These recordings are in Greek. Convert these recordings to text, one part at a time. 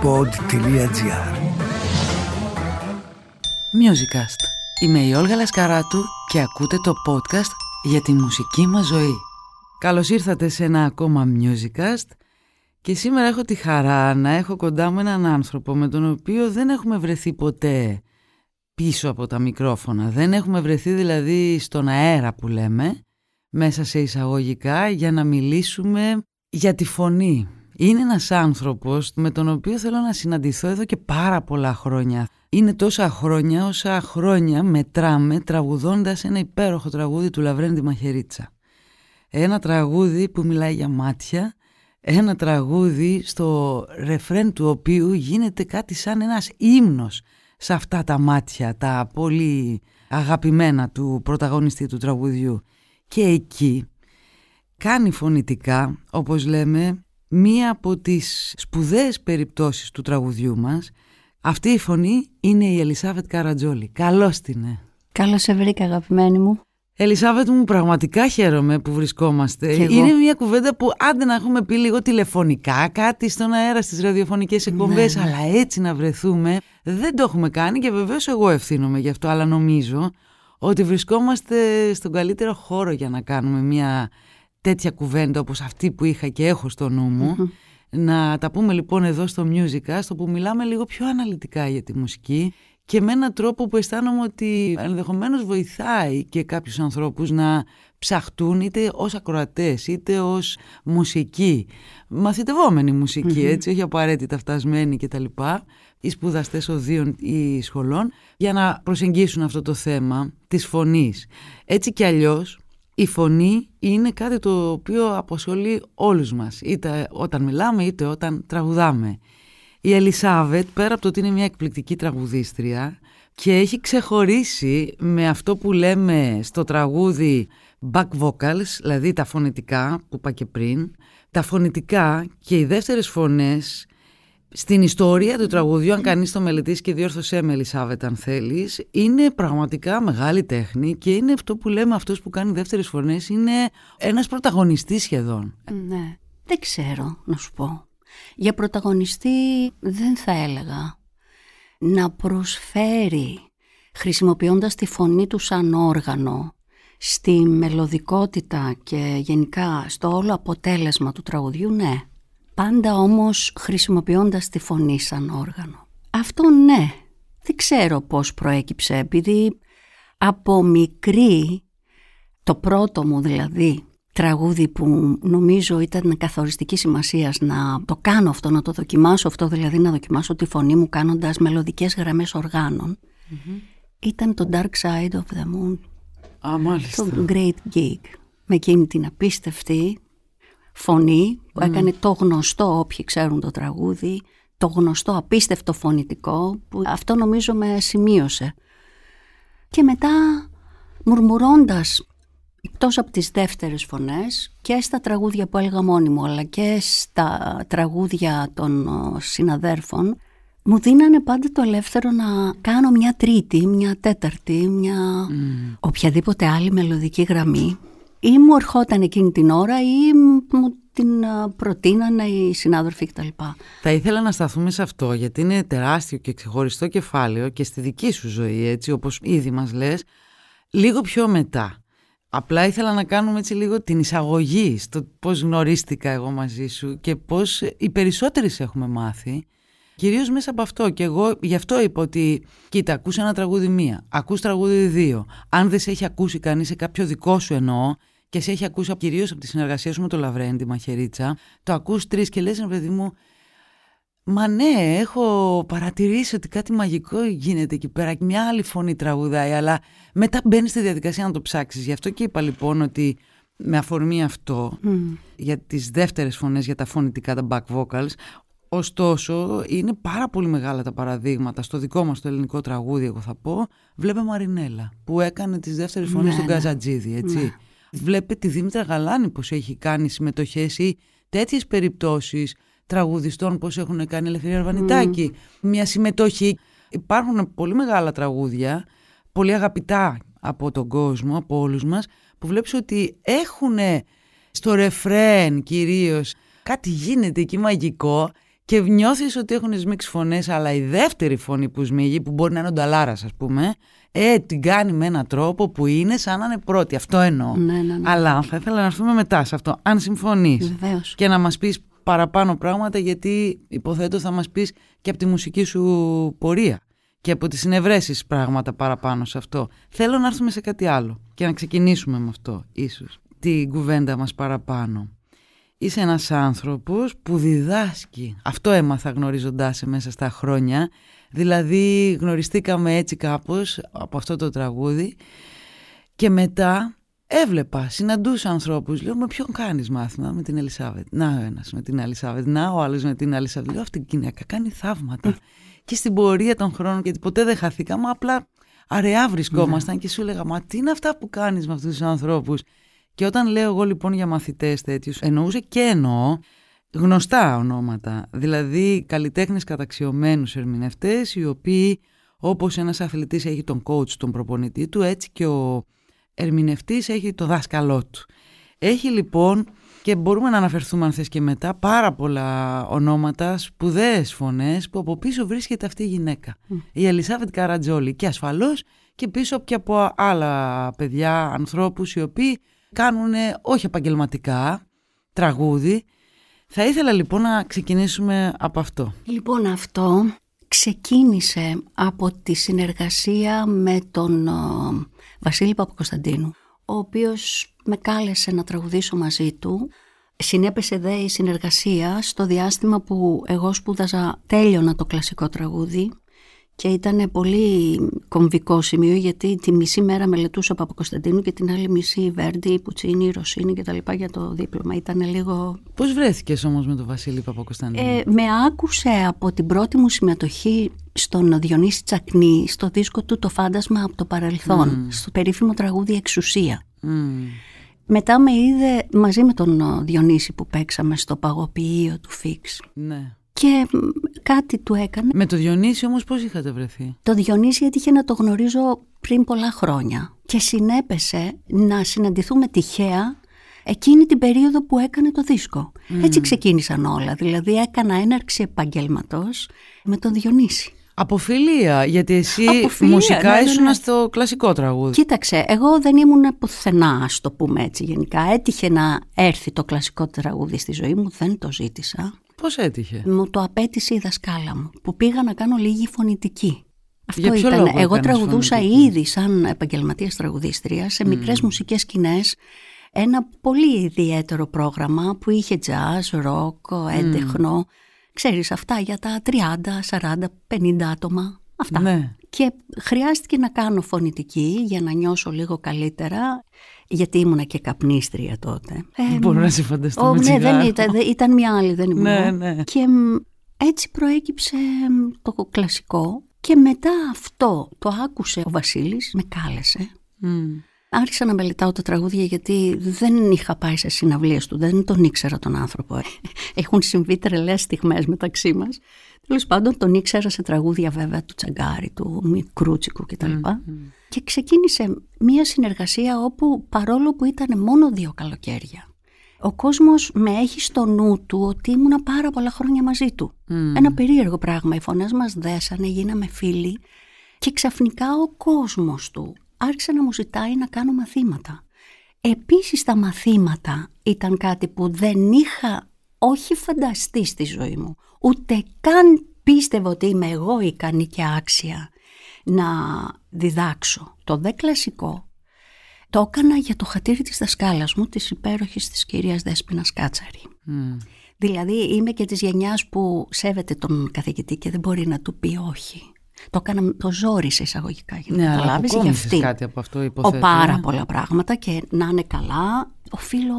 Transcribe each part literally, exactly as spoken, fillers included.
pod.gr. Musicast. Είμαι η Όλγα Λασκαράτου και ακούτε το podcast για τη μουσική μας ζωή. Καλώς ήρθατε σε ένα ακόμα Musicast και σήμερα έχω τη χαρά να έχω κοντά μου έναν άνθρωπο με τον οποίο δεν έχουμε βρεθεί ποτέ πίσω από τα μικρόφωνα. Δεν έχουμε βρεθεί δηλαδή στον αέρα που λέμε, μέσα σε εισαγωγικά, για να μιλήσουμε για τη φωνή. Είναι ένας άνθρωπος με τον οποίο θέλω να συναντηθώ εδώ και πάρα πολλά χρόνια. Είναι τόσα χρόνια όσα χρόνια μετράμε τραγουδώντας ένα υπέροχο τραγούδι του Λαβρέντη Μαχαιρίτσα. Ένα τραγούδι που μιλάει για μάτια, ένα τραγούδι στο ρεφρέν του οποίου γίνεται κάτι σαν ένας ύμνος σε αυτά τα μάτια, τα πολύ αγαπημένα του πρωταγωνιστή του τραγουδιού. Και εκεί κάνει φωνητικά, όπως λέμε, μία από τις σπουδαίες περιπτώσεις του τραγουδιού μας. Αυτή η φωνή είναι η Ελισάβετ Καρατζόλη. Καλώς την. Καλώς σε βρήκα, αγαπημένη μου. Ελισάβετ μου, πραγματικά χαίρομαι που βρισκόμαστε. Είναι μια κουβέντα που άντε να έχουμε πει λίγο τηλεφωνικά κάτι στον αέρα στις ραδιοφωνικές εκπομπές, ναι, αλλά έτσι να βρεθούμε δεν το έχουμε κάνει και βεβαίως εγώ ευθύνομαι γι' αυτό, αλλά νομίζω ότι βρισκόμαστε στον καλύτερο χώρο για να κάνουμε μια τέτοια κουβέντα όπως αυτή που είχα και έχω στο νου μου. Mm-hmm. Να τα πούμε λοιπόν εδώ στο Musicast, όπου μιλάμε λίγο πιο αναλυτικά για τη μουσική και με έναν τρόπο που αισθάνομαι ότι ενδεχομένως βοηθάει και κάποιους ανθρώπους να ψαχτούν είτε ως ακροατές είτε ως μουσική, μαθητευόμενη μουσική, mm-hmm. έτσι, όχι απαραίτητα φτασμένη κτλ. Οι σπουδαστές οδείων ή σχολών, για να προσεγγίσουν αυτό το θέμα της φωνής. Έτσι κι αλλιώς η φωνή είναι κάτι το οποίο απασχολεί όλους μας, είτε όταν μιλάμε είτε όταν τραγουδάμε. Η Ελισάβετ, πέρα από το ότι είναι μια εκπληκτική τραγουδίστρια και έχει ξεχωρίσει με αυτό που λέμε στο τραγούδι back vocals, δηλαδή τα φωνητικά που είπα και πριν, τα φωνητικά και οι δεύτερες φωνές στην ιστορία του τραγουδιού, αν κανείς το μελετήσει, και διόρθωσέ με Ελισάβετ αν θέλεις, είναι πραγματικά μεγάλη τέχνη και είναι αυτό που λέμε, αυτός που κάνει δεύτερες φωνές είναι ένας πρωταγωνιστής σχεδόν. Ναι, δεν ξέρω να σου πω. Για πρωταγωνιστή δεν θα έλεγα. Να προσφέρει χρησιμοποιώντας τη φωνή του σαν όργανο στη μελωδικότητα και γενικά στο όλο αποτέλεσμα του τραγουδιού, ναι. Πάντα όμως χρησιμοποιώντας τη φωνή σαν όργανο. Αυτό ναι, δεν ξέρω πώς προέκυψε, επειδή από μικρή, το πρώτο μου δηλαδή τραγούδι που νομίζω ήταν καθοριστική σημασίας να το κάνω αυτό, να το δοκιμάσω αυτό, δηλαδή να δοκιμάσω τη φωνή μου κάνοντας μελωδικές γραμμές οργάνων, mm-hmm. ήταν το Dark Side of the Moon. Α, μάλιστα. Το Great Gig, με εκείνη την απίστευτη φωνή που mm. έκανε το γνωστό, όποιοι ξέρουν το τραγούδι, το γνωστό απίστευτο φωνητικό, που αυτό νομίζω με σημείωσε. Και μετά μουρμουρώντας, εκτός από τις δεύτερες φωνές, και στα τραγούδια που έλεγα μόνη μου, αλλά και στα τραγούδια των συναδέρφων, μου δίνανε πάντα το ελεύθερο να κάνω μια τρίτη, μια τέταρτη, μια mm. οποιαδήποτε άλλη μελωδική γραμμή, ή μου ερχόταν εκείνη την ώρα ή μου την προτείνανε οι συνάδελφοι κτλ. Θα ήθελα να σταθούμε σε αυτό, γιατί είναι τεράστιο και ξεχωριστό κεφάλαιο και στη δική σου ζωή, έτσι όπως ήδη μας λες, λίγο πιο μετά. Απλά ήθελα να κάνουμε έτσι λίγο την εισαγωγή στο πώς γνωρίστηκα εγώ μαζί σου και πώς οι περισσότεροι σε έχουμε μάθει, κυρίως μέσα από αυτό. Και εγώ γι' αυτό είπα ότι, κοίτα, ακούς ένα τραγούδι μία, ακούς τραγούδι δύο. Αν δεν σε έχει ακούσει κανείς σε κάποιο δικό σου εννοώ, και σε έχει ακούσει κυρίως από τη συνεργασία σου με τον Λαβρέντη Μαχαιρίτσα, το ακούς τρεις και λες, παιδί μου, μα ναι, έχω παρατηρήσει ότι κάτι μαγικό γίνεται εκεί πέρα, μια άλλη φωνή τραγουδάει, αλλά μετά μπαίνεις στη διαδικασία να το ψάξεις. Γι' αυτό και είπα λοιπόν ότι με αφορμή αυτό, mm. για τις δεύτερες φωνές, για τα φωνητικά, τα back vocals, ωστόσο είναι πάρα πολύ μεγάλα τα παραδείγματα στο δικό μας το ελληνικό τραγούδι, εγώ θα πω. Βλέπε Μαρινέλα που έκανε τις δεύτερες φωνές ναι, στον ναι. Καζατζίδη, έτσι. Ναι. Βλέπε τη Δήμητρα Γαλάνη πως έχει κάνει συμμετοχές ή τέτοιες περιπτώσεις τραγουδιστών πως έχουν κάνει, Ελευθερία Αρβανιτάκη. Mm. Μια συμμετοχή. Υπάρχουν πολύ μεγάλα τραγούδια, πολύ αγαπητά από τον κόσμο, από όλους μας, που βλέπεις ότι έχουν στο ρεφρέν κυρίως κάτι γίνεται εκεί μαγικό και νιώθεις ότι έχουν σμίξει φωνές, αλλά η δεύτερη φωνή που σμίγει, που μπορεί να είναι ο Νταλάρας, ας πούμε, ε, την κάνει με έναν τρόπο που είναι σαν να είναι πρώτη. Αυτό εννοώ. Ναι, ναι, ναι. Αλλά θα ήθελα να έρθουμε μετά σε αυτό, αν συμφωνείς. Βεβαίως. Και να μας πεις παραπάνω πράγματα, γιατί υποθέτω θα μας πεις και από τη μουσική σου πορεία και από τις συνευρέσεις πράγματα παραπάνω σε αυτό. Θέλω να έρθουμε σε κάτι άλλο και να ξεκινήσουμε με αυτό ίσως την κουβέντα μας παραπάνω. Είσαι ένας άνθρωπος που διδάσκει. Αυτό έμαθα γνωρίζοντάς σε μέσα στα χρόνια. Δηλαδή γνωριστήκαμε έτσι κάπως από αυτό το τραγούδι και μετά έβλεπα, συναντούσα ανθρώπους. Λέω, με ποιον κάνεις μάθημα? Με την Ελισάβετ. Να ο ένας με την Ελισάβετ, να ο άλλος με την Ελισάβετ. Λέω, αυτή η γυναίκα κάνει θαύματα. Και στην πορεία των χρόνων, γιατί ποτέ δεν χαθήκαμε, απλά αραιά βρισκόμασταν και σου έλεγα, μα τι είναι αυτά που κάνεις με αυτούς τους ανθρώπους? Και όταν λέω εγώ λοιπόν για μαθητές τέτοιους, εννοούσε και εννοώ γνωστά ονόματα. Δηλαδή καλλιτέχνες καταξιωμένους ερμηνευτές, οι οποίοι, όπως ένας αθλητής έχει τον coach, τον προπονητή του, έτσι και ο ερμηνευτής έχει το δάσκαλό του. Έχει λοιπόν, και μπορούμε να αναφερθούμε αν θες και μετά, πάρα πολλά ονόματα, σπουδαίες φωνές που από πίσω βρίσκεται αυτή η γυναίκα. Mm. Η Ελισάβετ Καρατζόλη, και ασφαλώς και πίσω και από άλλα παιδιά, ανθρώπους οι οποίοι κάνουν όχι επαγγελματικά τραγούδι. Θα ήθελα λοιπόν να ξεκινήσουμε από αυτό. Λοιπόν, αυτό ξεκίνησε από τη συνεργασία με τον ο, Βασίλη Παπακοσταντίνου, ο οποίος με κάλεσε να τραγουδήσω μαζί του. Συνέπεσε δε η συνεργασία στο διάστημα που εγώ σπούδαζα, τέλειωνα το κλασικό τραγούδι και ήταν πολύ κομβικό σημείο, γιατί τη μισή μέρα μελετούσα Παπακοσταντίνου και την άλλη μισή Βέρντι, Πουτσίνι, Ρωσίνη και τα λοιπά για το δίπλωμα. Ήταν λίγο... Πώς βρέθηκες όμως με τον Βασίλη Παπακοσταντίνου? Ε, με άκουσε από την πρώτη μου συμμετοχή στον Διονύση Τσακνή, στο δίσκο του «Το φάντασμα από το παρελθόν», mm. στο περίφημο τραγούδι «Εξουσία». Mm. Μετά με είδε μαζί με τον Διονύση που παίξαμε στο παγωποιείο του Φίξ. Ναι. Και κάτι του έκανε. Με το Διονύση όμως πώς είχατε βρεθεί? Το Διονύση έτυχε να το γνωρίζω πριν πολλά χρόνια και συνέπεσε να συναντηθούμε τυχαία εκείνη την περίοδο που έκανε το δίσκο. Mm. Έτσι ξεκίνησαν όλα, δηλαδή έκανα έναρξη επαγγέλματος με τον Διονύση. Από φιλία, γιατί εσύ Από φιλία, μουσικά ναι, ναι, ήσουν ναι. στο κλασικό τραγούδι. Κοίταξε, εγώ δεν ήμουν πουθενά, ας το πούμε έτσι γενικά. Έτυχε να έρθει το κλασικό τραγούδι στη ζωή μου, δεν το ζήτησα. Πώς έτυχε? Μου το απέτησε η δασκάλα μου, που πήγα να κάνω λίγη φωνητική. Για Αυτό ήταν. Εγώ τραγουδούσα φωνητική? ήδη σαν επαγγελματίας τραγουδίστρια σε μικρές mm. μουσικές σκηνές. Ένα πολύ ιδιαίτερο πρόγραμμα που είχε jazz, rock, έντεχνο. Mm. Ξέρεις, αυτά για τα τριάντα, σαράντα, πενήντα άτομα. Αυτά. Ναι. Και χρειάστηκε να κάνω φωνητική για να νιώσω λίγο καλύτερα, γιατί ήμουνα και καπνίστρια τότε. Μπορώ ε, να σε φανταστώ ο, με ναι, δεν ήταν, ήταν μια άλλη, δεν ήμουν. Ναι, ναι. Και έτσι προέκυψε το κλασικό και μετά αυτό το άκουσε ο Βασίλης, με κάλεσε. Mm. Άρχισα να μελετάω τα τραγούδια, γιατί δεν είχα πάει σε συναυλίες του, δεν τον ήξερα τον άνθρωπο. Έχουν συμβεί τρελές στιγμές μεταξύ μας. Τέλος πάντων τον ήξερα σε τραγούδια βέβαια του Τσαγκάρη, του Μικρούτσικου κτλ. Mm-hmm. Και ξεκίνησε μια συνεργασία όπου, παρόλο που ήταν μόνο δύο καλοκαίρια, ο κόσμος με έχει στο νου του ότι ήμουνα πάρα πολλά χρόνια μαζί του. Mm. Ένα περίεργο πράγμα. Οι φωνές μας δέσανε, γίναμε φίλοι και ξαφνικά ο κόσμος του άρχισε να μου ζητάει να κάνω μαθήματα. Επίσης τα μαθήματα ήταν κάτι που δεν είχα όχι φανταστεί στη ζωή μου, ούτε καν πίστευα ότι είμαι εγώ ικανή και άξια να διδάξω. Το δε κλασικό το έκανα για το χατήρι της δασκάλας μου, της υπέροχης της κυρίας Δέσποινας Κάτσαρη. Mm. Δηλαδή είμαι και της γενιάς που σέβεται τον καθηγητή και δεν μπορεί να του πει όχι. Το έκανα το ζόρι σε εισαγωγικά, για να ναι, καταλάβεις, για αυτή. Κάτι από αυτό, υποθέτω. Ο πάρα πολλά πράγματα και να είναι καλά. Οφείλω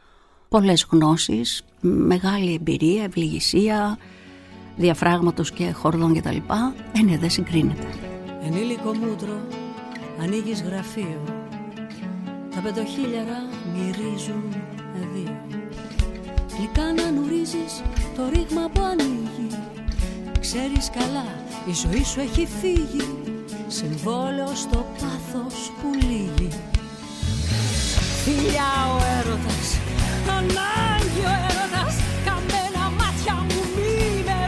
πολλές γνώσεις, μεγάλη εμπειρία, ευληγησία, διαφράγματος και χορδών κτλ. Ε, ναι, δεν συγκρίνεται. Ενήλικο μούτρο, ανοίγεις γραφείο. Τα πεντοχίλιαρα μυρίζουν δύο. Γλυκά να νουρίζεις το ρήγμα που ανοίγει. Ξέρεις καλά, η ζωή σου έχει φύγει. Συμβόλαιο στο πάθος που λύγει. Φιλιά ο έρωτας, ανάγκη ο έρωτας. Καμένα μάτια μου μη με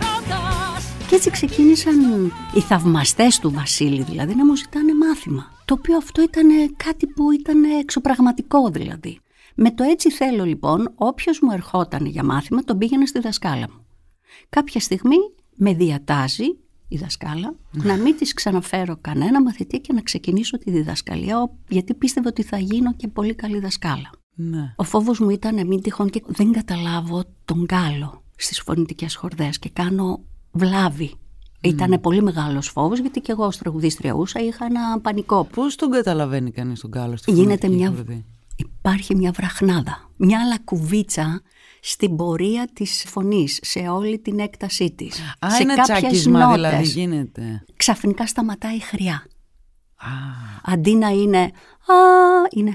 Και έτσι ξεκίνησαν οι θαυμαστές του Βασίλη δηλαδή να μου ζητάνε μάθημα. Το οποίο αυτό ήταν κάτι που ήταν εξωπραγματικό δηλαδή. Με το έτσι θέλω λοιπόν, όποιος μου ερχόταν για μάθημα τον πήγαινα στη δασκάλα μου. Κάποια στιγμή με διατάζει η δασκάλα να μην της ξαναφέρω κανένα μαθητή και να ξεκινήσω τη διδασκαλία, γιατί πίστευα ότι θα γίνω και πολύ καλή δασκάλα. Ναι. Ο φόβος μου ήταν να μην τυχόν και δεν καταλάβω τον γκάλο στις φωνητικές χορδές και κάνω βλάβη. Mm. Ήταν πολύ μεγάλος φόβος, γιατί και εγώ ως τραγουδίστρια ούσα είχα ένα πανικό. Πώς τον καταλαβαίνει κανείς τον γκάλο στη Γίνεται φωνητική μια... χορδή? Υπάρχει μια βραχνάδα, μια λακκουβίτσα στην πορεία της φωνής, σε όλη την έκτασή της. Α, σε ένα κάποιες τσάκισμα νότες, δηλαδή γίνεται. Ξαφνικά σταματάει η χρειά. Α. Αντί να είναι α, είναι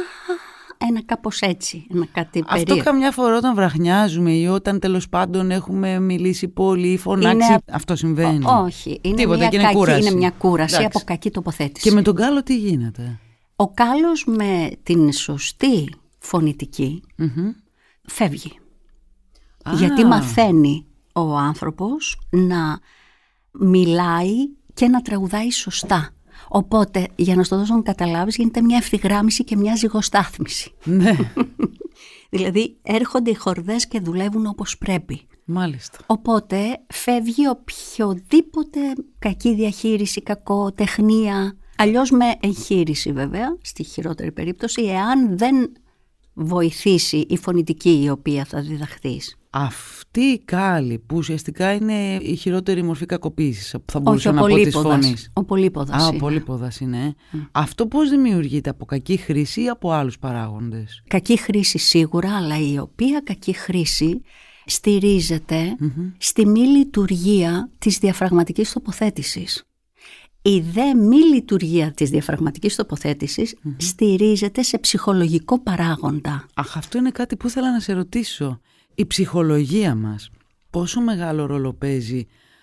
α, ένα κάπως έτσι, ένα κάτι περίεργο. Αυτό καμιά φορά όταν βραχνιάζουμε ή όταν τέλος πάντων έχουμε μιλήσει πολύ ή φωνάξει, είναι... αυτό συμβαίνει? Ό, όχι, είναι, Τίποτα, μια είναι, κακή, κούραση. είναι μια κούραση. Εντάξει. Από κακή τοποθέτηση. Και με τον γκάλο τι γίνεται? Ο γκάλος με την σωστή φωνητική mm-hmm. φεύγει. Α. Γιατί μαθαίνει ο άνθρωπος να μιλάει και να τραγουδάει σωστά. Οπότε, για να στο δώσω να καταλάβεις, γίνεται μια ευθυγράμμιση και μια ζυγοστάθμιση. Ναι. Δηλαδή, έρχονται οι χορδές και δουλεύουν όπως πρέπει. Μάλιστα. Οπότε, φεύγει οποιοδήποτε κακή διαχείριση, κακοτεχνία, αλλιώς με εγχείρηση βέβαια, στη χειρότερη περίπτωση, εάν δεν βοηθήσει η φωνητική η οποία θα διδαχθείς. Αυτή η κάλλη που ουσιαστικά είναι η χειρότερη μορφή κακοποίησης που θα μπορούσα να πω της φωνής. Ο πολύποδας. Α, είναι. ο πολύποδας είναι. Mm. Αυτό πώς δημιουργείται, από κακή χρήση ή από άλλους παράγοντες? Κακή χρήση σίγουρα, αλλά η οποία κακή χρήση στηρίζεται mm-hmm. στη μη λειτουργία της διαφραγματικής τοποθέτησης. Η δε μη λειτουργία της διαφραγματικής τοποθέτησης mm-hmm. στηρίζεται σε ψυχολογικό παράγοντα. Αχ, αυτό είναι κάτι που ήθελα να σε ρωτήσω. Η ψυχολογία μας πόσο μεγάλο ρόλο παίζει,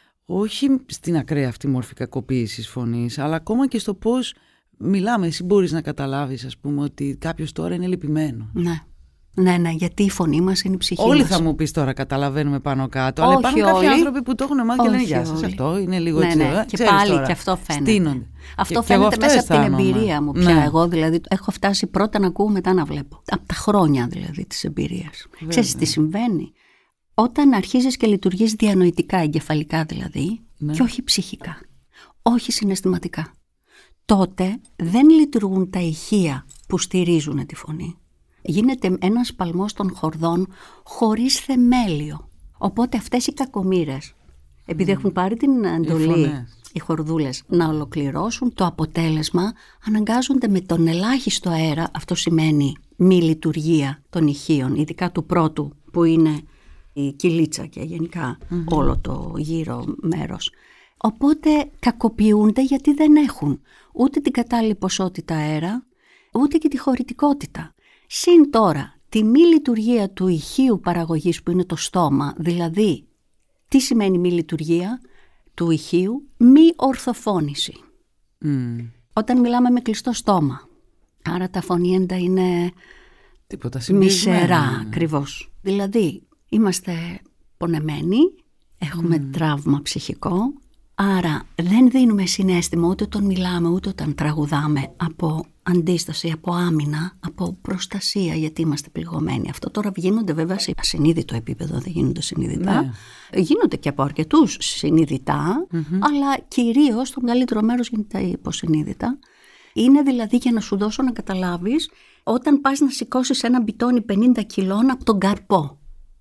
όχι στην ακραία αυτή μόρφη κακοποίησης φωνής, αλλά ακόμα και στο πώς μιλάμε? Εσύ μπορείς να καταλάβεις, ας πούμε, ότι κάποιος τώρα είναι λυπημένο? Ναι. Ναι, ναι, γιατί η φωνή μας είναι η ψυχή όλοι μας. θα μου πεις τώρα, καταλαβαίνουμε πάνω κάτω. Όχι, αλλά υπάρχουν όλοι. Κάποιοι άνθρωποι που το έχουν μάθει και λένε γεια σας, όλοι. αυτό είναι λίγο ναι, έτσι. Ναι, ε, και πάλι τώρα, και αυτό φαίνεται. Στείνονται. Αυτό και, φαίνεται και μέσα αισθάνομαι. από την εμπειρία μου πια. Ναι. Εγώ δηλαδή έχω φτάσει πρώτα να ακούω, μετά να βλέπω. Από τα χρόνια δηλαδή της εμπειρίας. Ξέρεις τι συμβαίνει? Όταν αρχίζεις και λειτουργείς διανοητικά, εγκεφαλικά δηλαδή, ναι. και όχι ψυχικά, όχι συναισθηματικά, τότε δεν λειτουργούν τα ηχεία που στηρίζουν τη φωνή. Γίνεται ένας σπαλμός των χορδών χωρίς θεμέλιο. Οπότε αυτές οι κακομοίρες, επειδή mm. έχουν πάρει την εντολή οι, οι χορδούλες να ολοκληρώσουν το αποτέλεσμα, αναγκάζονται με τον ελάχιστο αέρα, αυτό σημαίνει μη λειτουργία των ηχείων, ειδικά του πρώτου που είναι η κυλίτσα και γενικά mm-hmm. όλο το γύρω μέρος. Οπότε κακοποιούνται γιατί δεν έχουν ούτε την κατάλληλη ποσότητα αέρα, ούτε και τη χωρητικότητα. Συν τώρα τη μη λειτουργία του ηχείου παραγωγής που είναι το στόμα, δηλαδή τι σημαίνει μη λειτουργία του ηχείου? Μη ορθοφώνηση. Mm. Όταν μιλάμε με κλειστό στόμα, άρα τα φωνήεντα είναι τίποτα μισερά ακριβώς. Δηλαδή είμαστε πονεμένοι, έχουμε mm. τραύμα ψυχικό, άρα δεν δίνουμε συναίσθημα ούτε όταν μιλάμε ούτε όταν τραγουδάμε από αντίσταση, από άμυνα, από προστασία, γιατί είμαστε πληγωμένοι. Αυτό τώρα γίνονται βέβαια σε ασυνείδητο επίπεδο, δεν γίνονται συνειδητά. Ναι. Γίνονται και από αρκετούς συνειδητά, mm-hmm. αλλά κυρίως το μεγαλύτερο μέρος γίνεται υποσυνείδητα. Είναι δηλαδή, για να σου δώσω να καταλάβεις, όταν πας να σηκώσεις ένα μπιτόνι πενήντα κιλών από τον καρπό.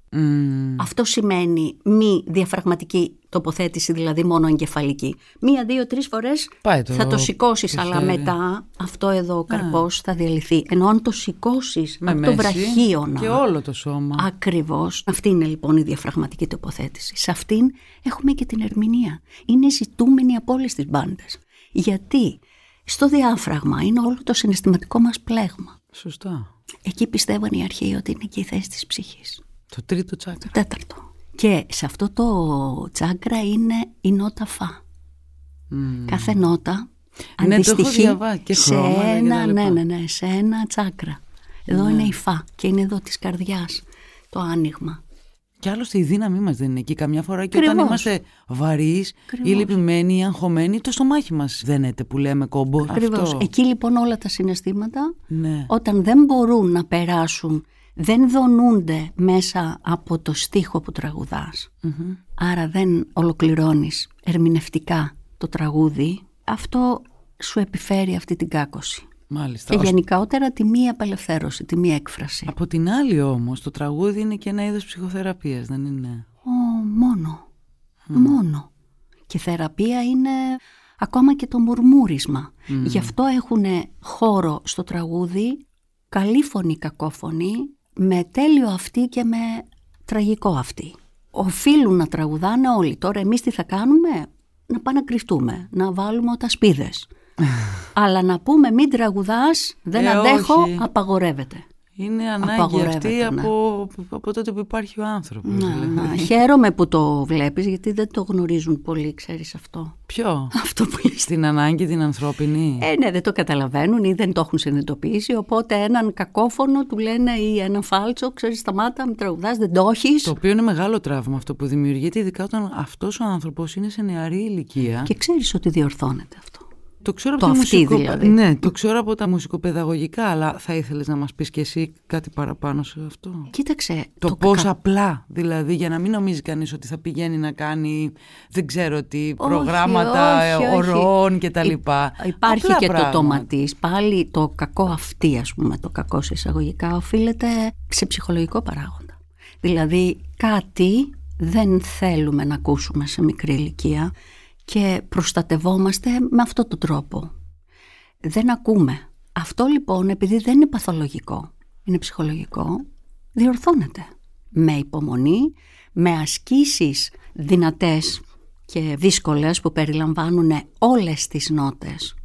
Mm. Αυτό σημαίνει μη διαφραγματική τοποθέτηση, δηλαδή μόνο εγκεφαλική. Μία, δύο, τρεις φορές το θα το σηκώσεις, αλλά μετά αυτό εδώ ο καρπός ah. θα διαλυθεί. Ενώ αν το σηκώσεις από το βραχίωνα και όλο το σώμα. Ακριβώς. Αυτή είναι λοιπόν η διαφραγματική τοποθέτηση. Σε αυτήν έχουμε και την ερμηνεία. Είναι ζητούμενη από όλες τις μπάντες. Γιατί στο διάφραγμα είναι όλο το συναισθηματικό μας πλέγμα. Σωστά. Εκεί πιστεύουν οι αρχαίοι ότι είναι και η θέση της ψυχής. Το τρίτο τσάκρα. Το τέταρτο. Και σε αυτό το τσάκρα είναι η νότα φα. Mm. Κάθε νότα ναι, αντιστοιχεί και σε, ένα, ναι, ναι, ναι, σε ένα τσάκρα. Εδώ ναι. είναι η φα και είναι εδώ της καρδιάς το άνοιγμα. Και άλλωστε η δύναμή μας δεν είναι εκεί. Καμιά φορά και Ακριβώς. Όταν είμαστε βαρύς ή λυπημένοι ή αγχωμένοι, το στομάχι μας δένεται που λέμε κόμπο. Ακριβώς. Αυτό. Εκεί λοιπόν όλα τα συναισθήματα, ναι. όταν δεν μπορούν να περάσουν, δεν δονούνται μέσα από το στίχο που τραγουδάς. Mm-hmm. Άρα δεν ολοκληρώνεις ερμηνευτικά το τραγούδι. Αυτό σου επιφέρει αυτή την κάκωση. Μάλιστα. Και γενικότερα τη μία απελευθέρωση, τη μία έκφραση. Από την άλλη όμως, το τραγούδι είναι και ένα είδος ψυχοθεραπείας, δεν είναι? Ω, μόνο. Mm. Μόνο. Και θεραπεία είναι ακόμα και το μουρμούρισμα. Mm. Γι' αυτό έχουν χώρο στο τραγούδι καλή φωνή, κακόφωνη, με τέλειο αυτή και με τραγικό αυτή. Οφείλουν να τραγουδάνε όλοι. Τώρα εμείς τι θα κάνουμε? Να πάμε να κρυφτούμε, να βάλουμε οτασπίδες. Αλλά να πούμε μην τραγουδάς, δεν ε, αντέχω, όχι. Απαγορεύεται. Είναι ανάγκη αυτή ναι. από, από τότε που υπάρχει ο άνθρωπος. Να, δηλαδή. να. Χαίρομαι που το βλέπεις, γιατί δεν το γνωρίζουν πολύ, ξέρεις αυτό. Ποιο? Αυτό που είσαι. Στην ανάγκη την ανθρώπινη. Ε, ναι, δεν το καταλαβαίνουν ή δεν το έχουν συνειδητοποιήσει. Οπότε έναν κακόφωνο του λένε ή έναν φάλτσο, ξέρεις, σταμάτα, μην τραγουδάς, δεν το έχεις. Το οποίο είναι μεγάλο τραύμα αυτό που δημιουργείται, ειδικά όταν αυτός ο άνθρωπος είναι σε νεαρή ηλικία. Και ξέρεις ότι διορθώνεται αυτό. Το ξέρω, το από αυτή, μουσικο... δηλαδή. ναι, το ξέρω από τα μουσικοπαιδαγωγικά, αλλά θα ήθελες να μας πεις και εσύ κάτι παραπάνω σε αυτό? Κοίταξε. Το, το πώς κα... απλά, δηλαδή, για να μην νομίζει κανείς ότι θα πηγαίνει να κάνει, δεν ξέρω τι, προγράμματα ορών και τα λοιπά. Υπάρχει απλά και πράγμα. το τοματής. Πάλι το κακό αυτή, ας πούμε, το κακό σε εισαγωγικά, οφείλεται σε ψυχολογικό παράγοντα. Δηλαδή, κάτι δεν θέλουμε να ακούσουμε σε μικρή ηλικία. Και προστατευόμαστε με αυτόν τον τρόπο. Δεν ακούμε. Αυτό λοιπόν, επειδή δεν είναι παθολογικό, είναι ψυχολογικό, διορθώνεται. Με υπομονή, με ασκήσεις δυνατές και δύσκολες που περιλαμβάνουν όλες τις νότες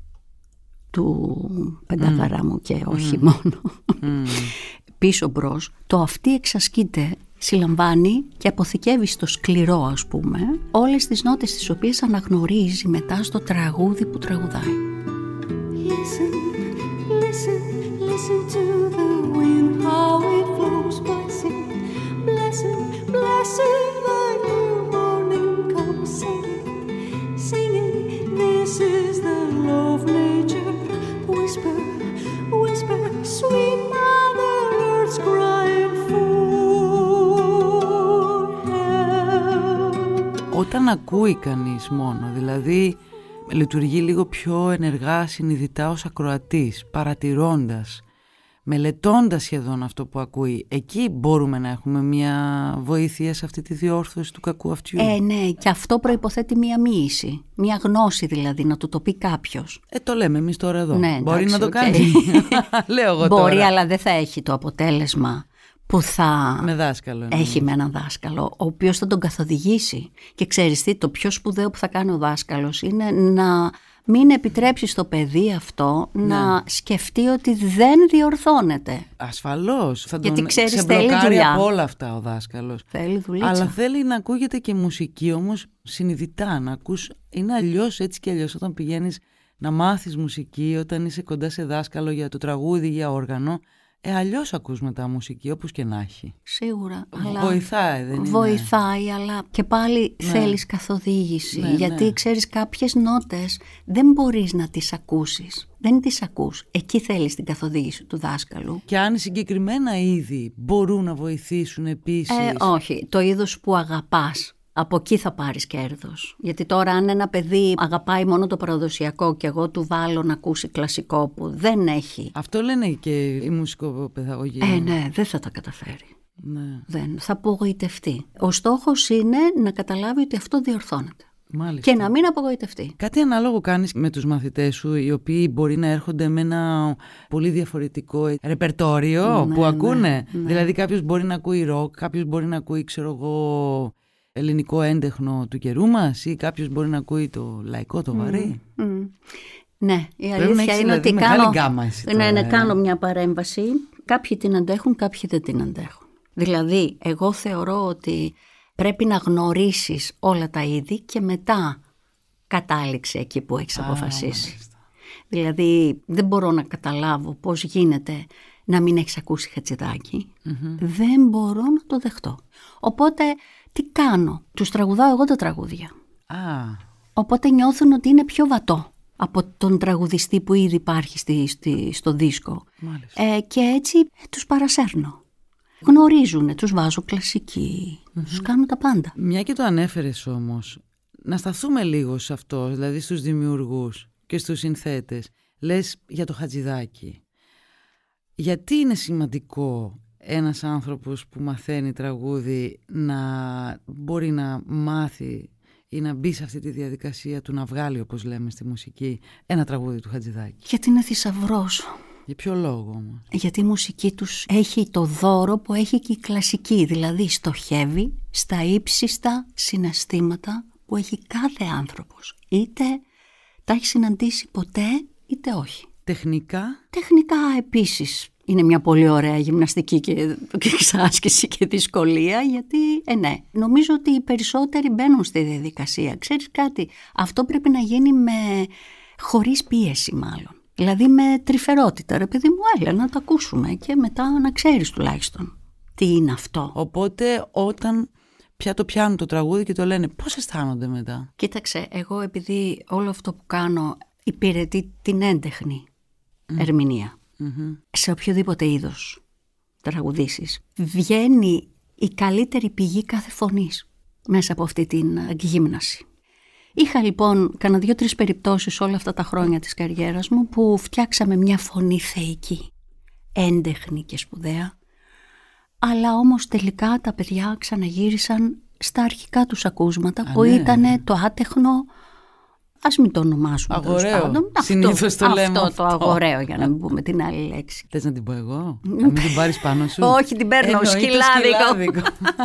του πενταγραμμού mm. και όχι mm. μόνο. Mm. Πίσω μπρος, το αυτή εξασκείται. Συλλαμβάνει και αποθηκεύει στο σκληρό, ας πούμε, όλες τις νότες τις οποίες αναγνωρίζει μετά στο τραγούδι που τραγουδάει. Listen, listen, listen to the wind, how it flows by sea. Blessing, blessing, the new morning comes singing, singing, this is the law of nature. Whisper, whisper, sweet mother earth's crying for. Όταν ακούει κανείς μόνο, δηλαδή λειτουργεί λίγο πιο ενεργά συνειδητά ως ακροατής, παρατηρώντας, μελετώντας σχεδόν αυτό που ακούει, εκεί μπορούμε να έχουμε μια βοήθεια σε αυτή τη διόρθωση του κακού αυτιού. Ε, ναι, και αυτό προϋποθέτει μια μοίηση, μια γνώση δηλαδή, να του το πει κάποιος. Ε, το λέμε εμείς τώρα εδώ. Ναι, μπορεί εντάξει, να το okay. κάνει. Λέω εγώ τώρα. Μπορεί, αλλά δεν θα έχει το αποτέλεσμα που θα με δάσκαλο, ναι. έχει με έναν δάσκαλο, ο οποίος θα τον καθοδηγήσει. Και ξέρεις τι, το πιο σπουδαίο που θα κάνει ο δάσκαλος είναι να μην επιτρέψει στο παιδί αυτό ναι. να σκεφτεί ότι δεν διορθώνεται. Ασφαλώς. Θα γιατί τον ξέρεις, ξεμπλοκάρει από όλα αυτά ο δάσκαλος. Θέλει δουλίτσα. Αλλά θέλει να ακούγεται και μουσική όμως συνειδητά. Να ακούς, είναι αλλιώς έτσι και αλλιώς όταν πηγαίνεις να μάθεις μουσική, όταν είσαι κοντά σε δάσκαλο για το τραγούδι, για όργανο. Ε, αλλιώς ακούς μετά μουσική, όπως και να έχει. Σίγουρα. Αλλά βοηθάει, δεν είναι? Βοηθάει, αλλά και πάλι ναι. θέλεις καθοδήγηση. Ναι, γιατί ναι. ξέρεις, κάποιες νότες δεν μπορείς να τις ακούσεις. Δεν τις ακούς. Εκεί θέλεις την καθοδήγηση του δάσκαλου. Και αν συγκεκριμένα είδη μπορούν να βοηθήσουν επίσης. Ε, όχι. Το είδος που αγαπάς. Από εκεί θα πάρεις κέρδος. Γιατί τώρα αν ένα παιδί αγαπάει μόνο το παραδοσιακό και εγώ του βάλω να ακούσει κλασικό που δεν έχει. Αυτό λένε και οι μουσικοπαιδαγωγοί. Ε, ναι, δεν θα τα καταφέρει. Ναι. Δεν, θα απογοητευτεί. Ο στόχος είναι να καταλάβει ότι αυτό διορθώνεται. Μάλιστα. Και να μην απογοητευτεί. Κάτι ανάλογο κάνεις με τους μαθητές σου, οι οποίοι μπορεί να έρχονται με ένα πολύ διαφορετικό ρεπερτόριο ναι, που ακούνε. Ναι, ναι. Δηλαδή κάποιος μπορεί να ακούει ροκ, κάποιος μπορεί να ακούει, ξέρω εγώ, ελληνικό έντεχνο του καιρού μας, ή κάποιος μπορεί να ακούει το λαϊκό, το βαρύ. Mm, mm. Ναι, η αλήθεια είναι ότι κάνω, ναι, ναι, κάνω μια παρέμβαση. Κάποιοι την αντέχουν, κάποιοι δεν την αντέχουν. Δηλαδή, εγώ θεωρώ ότι πρέπει να γνωρίσεις όλα τα είδη και μετά κατάληξε εκεί που έχεις Α, αποφασίσει. Μάλιστα. Δηλαδή, δεν μπορώ να καταλάβω πώς γίνεται να μην έχεις ακούσει Χατζηδάκη. Mm-hmm. Δεν μπορώ να το δεχτώ. Οπότε τι κάνω? Τους τραγουδάω εγώ τα τραγούδια. Ah. Οπότε νιώθουν ότι είναι πιο βατό από τον τραγουδιστή που ήδη υπάρχει στη, στη, στο δίσκο. Ε, και έτσι ε, τους παρασέρνω. Γνωρίζουνε, τους βάζω κλασική, mm-hmm. τους κάνω τα πάντα. Μια και το ανέφερες όμως, να σταθούμε λίγο σε αυτό, δηλαδή στους δημιουργούς και στους συνθέτες. Λες για το Χατζηδάκη. Γιατί είναι σημαντικό ένας άνθρωπος που μαθαίνει τραγούδι να μπορεί να μάθει ή να μπει σε αυτή τη διαδικασία του να βγάλει, όπως λέμε στη μουσική, ένα τραγούδι του Χατζηδάκη? Γιατί είναι θησαυρός. Για ποιο λόγο όμως? Γιατί η μουσική τους έχει το δώρο που έχει και η κλασική, δηλαδή στοχεύει στα ύψιστα συναισθήματα που έχει κάθε άνθρωπος. Είτε τα έχει συναντήσει ποτέ, είτε όχι. Τεχνικά? Τεχνικά επίσης είναι μια πολύ ωραία γυμναστική και, και εξάσκηση και δυσκολία, γιατί ε, ναι, νομίζω ότι οι περισσότεροι μπαίνουν στη διαδικασία. Ξέρεις κάτι, αυτό πρέπει να γίνει με χωρίς πίεση μάλλον. Δηλαδή με τρυφερότητα, ρε παιδί μου, έλα να το ακούσουμε και μετά να ξέρεις τουλάχιστον τι είναι αυτό. Οπότε όταν πια το πιάνουν το τραγούδι και το λένε, πώς αισθάνονται μετά? Κοίταξε, εγώ επειδή όλο αυτό που κάνω υπηρετεί την έντεχνη mm. ερμηνεία, mm-hmm. σε οποιοδήποτε είδος τραγουδήσεις, βγαίνει η καλύτερη πηγή κάθε φωνής μέσα από αυτή την γύμναση. Είχα λοιπόν κάνα δύο-τρεις περιπτώσεις όλα αυτά τα χρόνια της καριέρας μου που φτιάξαμε μια φωνή θεϊκή, έντεχνη και σπουδαία, αλλά όμως τελικά τα παιδιά ξαναγύρισαν στα αρχικά τους ακούσματα. Α, που ναι. ήταν το άτεχνο, ας μην το ονομάσουμε αγοραίο. Συνήθως το λέμε αυτό, αυτό το αγοραίο, για να μην πούμε την άλλη λέξη. Θες να την πω εγώ? Να μην την πάρεις πάνω σου? Όχι, την παίρνω, σκυλάδικο.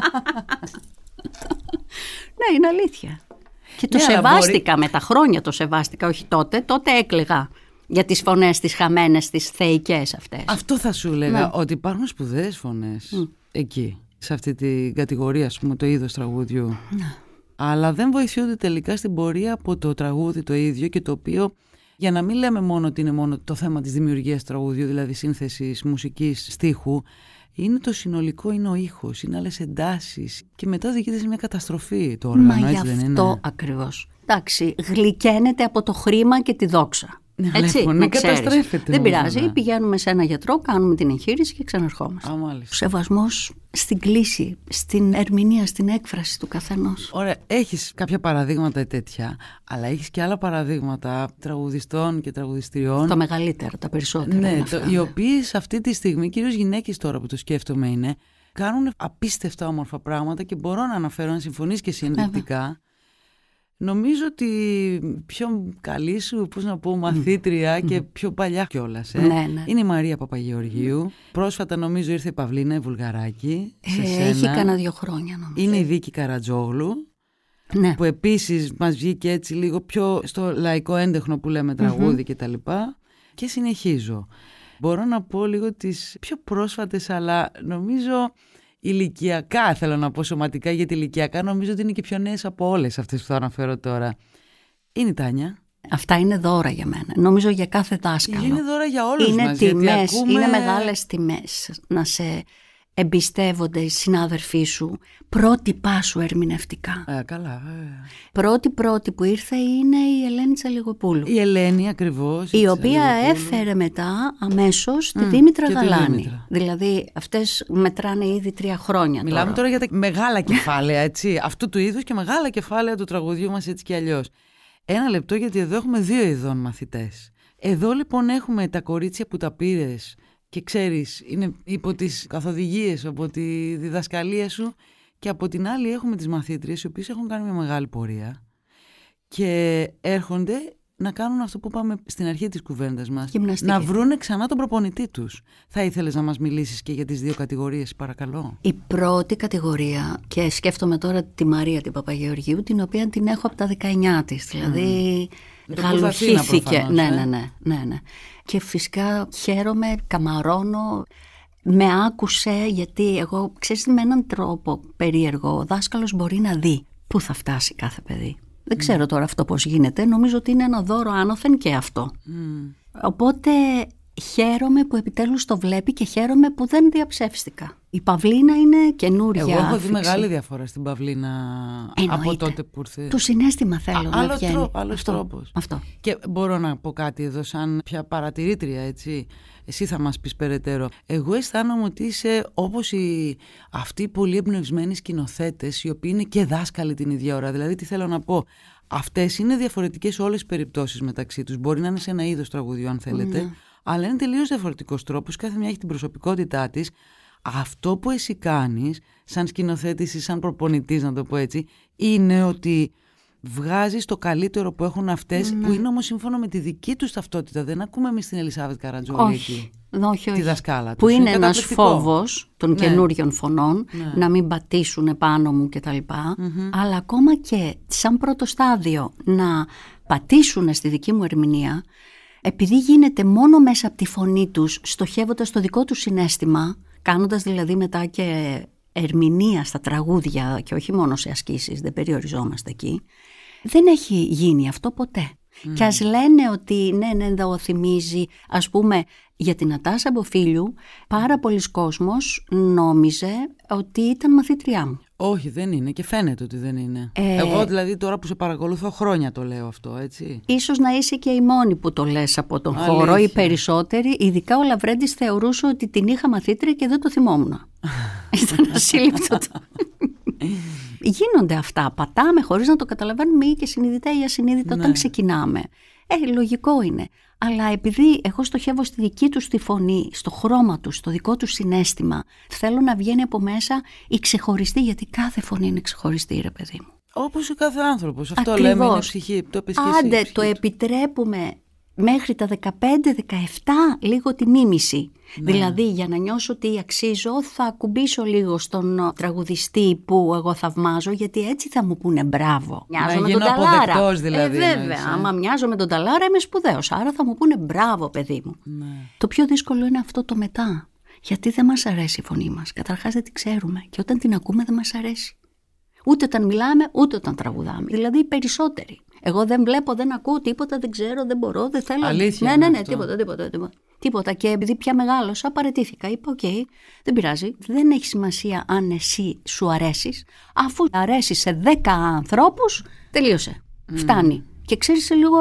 Ναι, είναι αλήθεια. Και το ναι, σεβάστηκα μπορεί... με τα χρόνια, το σεβάστηκα, όχι τότε, τότε έκλαιγα για τις φωνές, τις χαμένες, τις θεϊκές αυτές. Αυτό θα σου έλεγα, ναι. ότι υπάρχουν σπουδαίες φωνές mm. εκεί, σε αυτή την κατηγορία, ας πούμε, το είδος τραγουδιού. Ναι. Αλλά δεν βοηθούνται τελικά στην πορεία από το τραγούδι το ίδιο, και το οποίο, για να μην λέμε μόνο ότι είναι μόνο το θέμα της δημιουργίας τραγουδιού, δηλαδή σύνθεσης μουσικής, στίχου, είναι το συνολικό, είναι ο ήχος, είναι άλλες εντάσεις και μετά οδηγείται σε μια καταστροφή το όργανο. Μα έτσι γι' δεν αυτό είναι? Ακριβώς. Εντάξει, γλυκαίνεται από το χρήμα και τη δόξα. Έτσι, να καταστρέφεται. Δεν πειράζει, να... πηγαίνουμε σε ένα γιατρό, κάνουμε την εγχείρηση και ξαναρχόμαστε. Α, ο σεβασμός στην κλίση, στην ερμηνεία, στην έκφραση του καθενός. Ωραία, έχεις κάποια παραδείγματα τέτοια, αλλά έχεις και άλλα παραδείγματα τραγουδιστών και τραγουδιστριών. Το μεγαλύτερο, τα περισσότερα. Ναι, αυτά, το, οι οποίες αυτή τη στιγμή, κυρίως γυναίκες τώρα που το σκέφτομαι είναι, κάνουν απίστευτα όμορφα πράγματα και μπορώ να αναφέρω, να συμφωνείς και εσύ ενδεικτικά. Νομίζω ότι πιο καλή σου, πώς να πω, μαθήτρια mm. και πιο παλιά κιόλας, ε, ναι, ναι. είναι η Μαρία Παπαγεωργίου. Mm. Πρόσφατα νομίζω ήρθε η Παυλίνα η Βουλγαράκη. Ε, σε σένα. Έχει κανένα δύο χρόνια νομίζω. Είναι η Βίκη Καρατζόγλου, ναι. που επίσης μας βγήκε έτσι λίγο πιο στο λαϊκό έντεχνο που λέμε τραγούδι mm-hmm. και τα λοιπά. Και συνεχίζω. Μπορώ να πω λίγο τις πιο πρόσφατες, αλλά νομίζω... ηλικιακά, θέλω να πω, σωματικά, γιατί ηλικιακά νομίζω ότι είναι και πιο νέες από όλες αυτές που θα αναφέρω τώρα. Είναι η Τάνια. Αυτά είναι δώρα για μένα. Νομίζω για κάθε δάσκαλο. Είναι δώρα για όλους είναι μας. Τιμές, ακούμε... Είναι μεγάλες τιμές να σε εμπιστεύονται οι συνάδελφοί σου, πρότυπά σου ερμηνευτικά. Ε, καλά, βέβαια. Πρώτη πρώτη που ήρθε είναι η Ελένη Τσαλιγοπούλου. Η Ελένη ακριβώς. Η, η οποία έφερε μετά αμέσως τη mm, Δήμητρα Γαλάνη. Δήμητρα. Δηλαδή αυτές μετράνε ήδη τρία χρόνια. Μιλάμε τώρα, τώρα για τα μεγάλα κεφάλαια, έτσι, αυτού του είδους και μεγάλα κεφάλαια του τραγουδιού μας, έτσι κι αλλιώς. Ένα λεπτό, γιατί εδώ έχουμε δύο ειδών μαθητές. Εδώ λοιπόν έχουμε τα κορίτσια που τα πήρες και ξέρεις, είναι υπό τις καθοδηγίες, από τη διδασκαλία σου, και από την άλλη έχουμε τις μαθήτριες, οι οποίες έχουν κάνει μια μεγάλη πορεία και έρχονται να κάνουν αυτό που είπαμε στην αρχή της κουβέντας μας, γυμναστική. Να βρούνε ξανά τον προπονητή τους. Θα ήθελες να μας μιλήσεις και για τις δύο κατηγορίες, παρακαλώ? Η πρώτη κατηγορία, και σκέφτομαι τώρα τη Μαρία την Παπαγεωργίου, την οποία την έχω από τα δεκαεννιά της, δηλαδή mm. γαλουχήθηκε. Ναι, ναι, ναι, ναι, ναι. Και φυσικά χαίρομαι, καμαρώνω, με άκουσε, γιατί εγώ, ξέρεις, με έναν τρόπο περίεργο, ο δάσκαλος μπορεί να δει πού θα φτάσει κάθε παιδί. Δεν ξέρω τώρα αυτό πώς γίνεται, νομίζω ότι είναι ένα δώρο άνωθεν και αυτό. Mm. Οπότε χαίρομαι που επιτέλους το βλέπει και χαίρομαι που δεν διαψεύστηκα. Η Παυλίνα είναι καινούρια. Εγώ έχω άφηξη. δει μεγάλη διαφορά στην Παυλίνα. Εννοείται. Από τότε που ήρθε. Το συναίσθημα θέλω Α, να άλλο βγαίνει. Τρόπο, άλλος αυτό, τρόπος. Αυτό. Και μπορώ να πω κάτι εδώ σαν πια παρατηρήτρια, έτσι. Εσύ θα μας πεις περαιτέρω. Εγώ αισθάνομαι ότι είσαι όπως οι, αυτοί οι πολύ εμπνευσμένοι σκηνοθέτες, οι οποίοι είναι και δάσκαλοι την ίδια ώρα. Δηλαδή, τι θέλω να πω. Αυτές είναι διαφορετικές όλες τις περιπτώσεις μεταξύ τους. Μπορεί να είναι σε ένα είδος τραγουδιού, αν θέλετε, mm. αλλά είναι τελείως διαφορετικός τρόπος. Κάθε μια έχει την προσωπικότητά της. Αυτό που εσύ κάνεις, σαν σκηνοθέτης ή σαν προπονητής, να το πω έτσι, είναι ότι βγάζεις το καλύτερο που έχουν αυτές, mm. που είναι όμως σύμφωνο με τη δική τους ταυτότητα. Δεν ακούμε εμείς την Ελισάβετ Καρατζόλη όχι. εκεί. Όχι, όχι. Τη δασκάλα τους. Που είναι, είναι ένας φόβος των ναι. καινούριων φωνών, ναι. να μην πατήσουν πάνω μου κτλ. Mm-hmm. Αλλά ακόμα και σαν πρώτο στάδιο να πατήσουν στη δική μου ερμηνεία, επειδή γίνεται μόνο μέσα από τη φωνή τους, στοχεύοντας το δικό τους συναίσθημα, κάνοντας δηλαδή μετά και ερμηνεία στα τραγούδια και όχι μόνο σε ασκήσεις, δεν περιοριζόμαστε εκεί, δεν έχει γίνει αυτό ποτέ. Mm. Και ας λένε ότι ναι, ναι, εδώ θυμίζει, ας πούμε, για την Νατάσα Μποφίλιου, πάρα πολλοί κόσμος νόμιζε ότι ήταν μαθήτριά μου. Όχι, δεν είναι και φαίνεται ότι δεν είναι. Ε... Εγώ δηλαδή τώρα που σε παρακολουθώ χρόνια το λέω αυτό, έτσι. Ίσως να είσαι και η μόνη που το λες από τον Αλήθεια. χώρο, οι περισσότεροι, ειδικά ο Λαβρέντης θεωρούσε ότι την είχα μαθήτρια και δεν το θυμόμουν. Ήταν ασύλληπτο. Γίνονται αυτά, πατάμε χωρίς να το καταλαβαίνουμε ή και συνειδητά ή ασυνείδητα ναι. όταν ξεκινάμε. Ε, λογικό είναι. Αλλά επειδή εγώ στοχεύω στη δική τους τη φωνή, στο χρώμα τους, στο δικό τους συναίσθημα, θέλω να βγαίνει από μέσα η ξεχωριστή, γιατί κάθε φωνή είναι ξεχωριστή, ρε παιδί μου. Όπως ο κάθε άνθρωπος. Αυτό Ακριβώς. λέμε, είναι ψυχή. Το Άντε, το επιτρέπουμε μέχρι τα δεκαπέντε δεκαεπτά λίγο τη μίμηση. Ναι. Δηλαδή, για να νιώσω ότι αξίζω, θα ακουμπήσω λίγο στον τραγουδιστή που εγώ θαυμάζω, γιατί έτσι θα μου πούνε μπράβο. Μοιάζω με τον Ταλάρα. Δηλαδή, ε, βέβαια, ναι. άμα μοιάζω με τον Ταλάρα, είμαι σπουδαίος. Άρα θα μου πούνε μπράβο, παιδί μου. Ναι. Το πιο δύσκολο είναι αυτό το μετά. Γιατί δεν μας αρέσει η φωνή μας. Καταρχάς δεν την ξέρουμε. Και όταν την ακούμε, δεν μας αρέσει. Ούτε όταν μιλάμε, ούτε όταν τραγουδάμε. Δηλαδή οι περισσότεροι. Εγώ δεν βλέπω, δεν ακούω τίποτα, δεν ξέρω, δεν μπορώ, δεν θέλω. Αλήθεια. Ναι, ναι, ναι, αυτό. τίποτα, τίποτα, τίποτα. Τίποτα. Και επειδή πια μεγάλωσα, παραιτήθηκα. Είπα, οκ, okay, δεν πειράζει. Δεν έχει σημασία αν εσύ σου αρέσεις. Αφού αρέσει σε δέκα ανθρώπους, τελείωσε. Mm. Φτάνει. Και ξέρεις, λίγο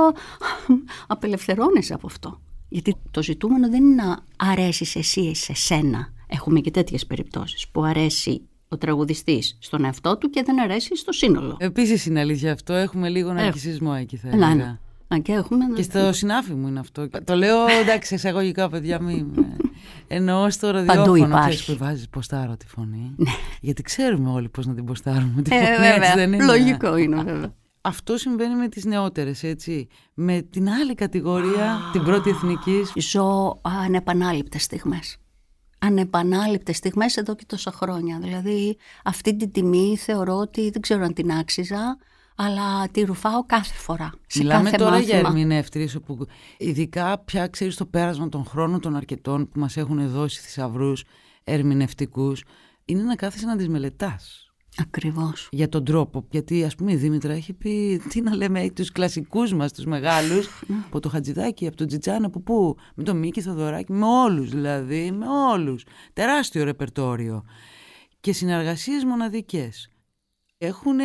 απελευθερώνεσαι από αυτό. Γιατί το ζητούμενο δεν είναι να αρέσεις εσύ σε σένα. Έχουμε και τέτοιες περιπτώσεις που αρέσει ο τραγουδιστής στον εαυτό του και δεν αρέσει στο σύνολο. Επίσης είναι αλήθεια αυτό. Έχουμε λίγο ναρκισσισμό εκεί, θα έλεγα. Ναι, ναι. Και, έχουμε... και στο συνάφι μου είναι αυτό. Το λέω εντάξει, εισαγωγικά, παιδιά, μην. Εννοώ στο ραδιόφωνο. Ξέρεις που βάζεις ποστάρω τη φωνή. Ναι. Γιατί ξέρουμε όλοι πώς να την ποστάρουμε τη ε, φωνή. Βέβαια. Έτσι, δεν είναι. Λογικό είναι, βέβαια. Αυτό συμβαίνει με τις νεότερες, έτσι. Με την άλλη κατηγορία, ah, την πρώτη εθνικής. Ζω ανεπανάληπτες στιγμές. Ανεπανάληπτες στιγμές εδώ και τόσα χρόνια. Δηλαδή αυτή την τιμή θεωρώ ότι δεν ξέρω αν την άξιζα, αλλά τη ρουφάω κάθε φορά. Σε Μιλάμε κάθε τώρα μάθημα. για ερμηνεύτριες, όπου ειδικά πια ξέρεις το πέρασμα των χρόνων των αρκετών που μας έχουν δώσει θησαυρούς ερμηνευτικούς, είναι να κάθεσαι να τις μελετάς. Ακριβώς. Για τον τρόπο. Γιατί ας πούμε η Δήμητρα έχει πει, τι να λέμε, τους κλασικούς μας, τους μεγάλους, από το Χατζηδάκι, από τον Τζιτζάν, από πού, με τον Μίκη Θοδωράκη, με όλους δηλαδή, με όλους. Τεράστιο ρεπερτόριο. Και συνεργασίες μοναδικές. Έχουν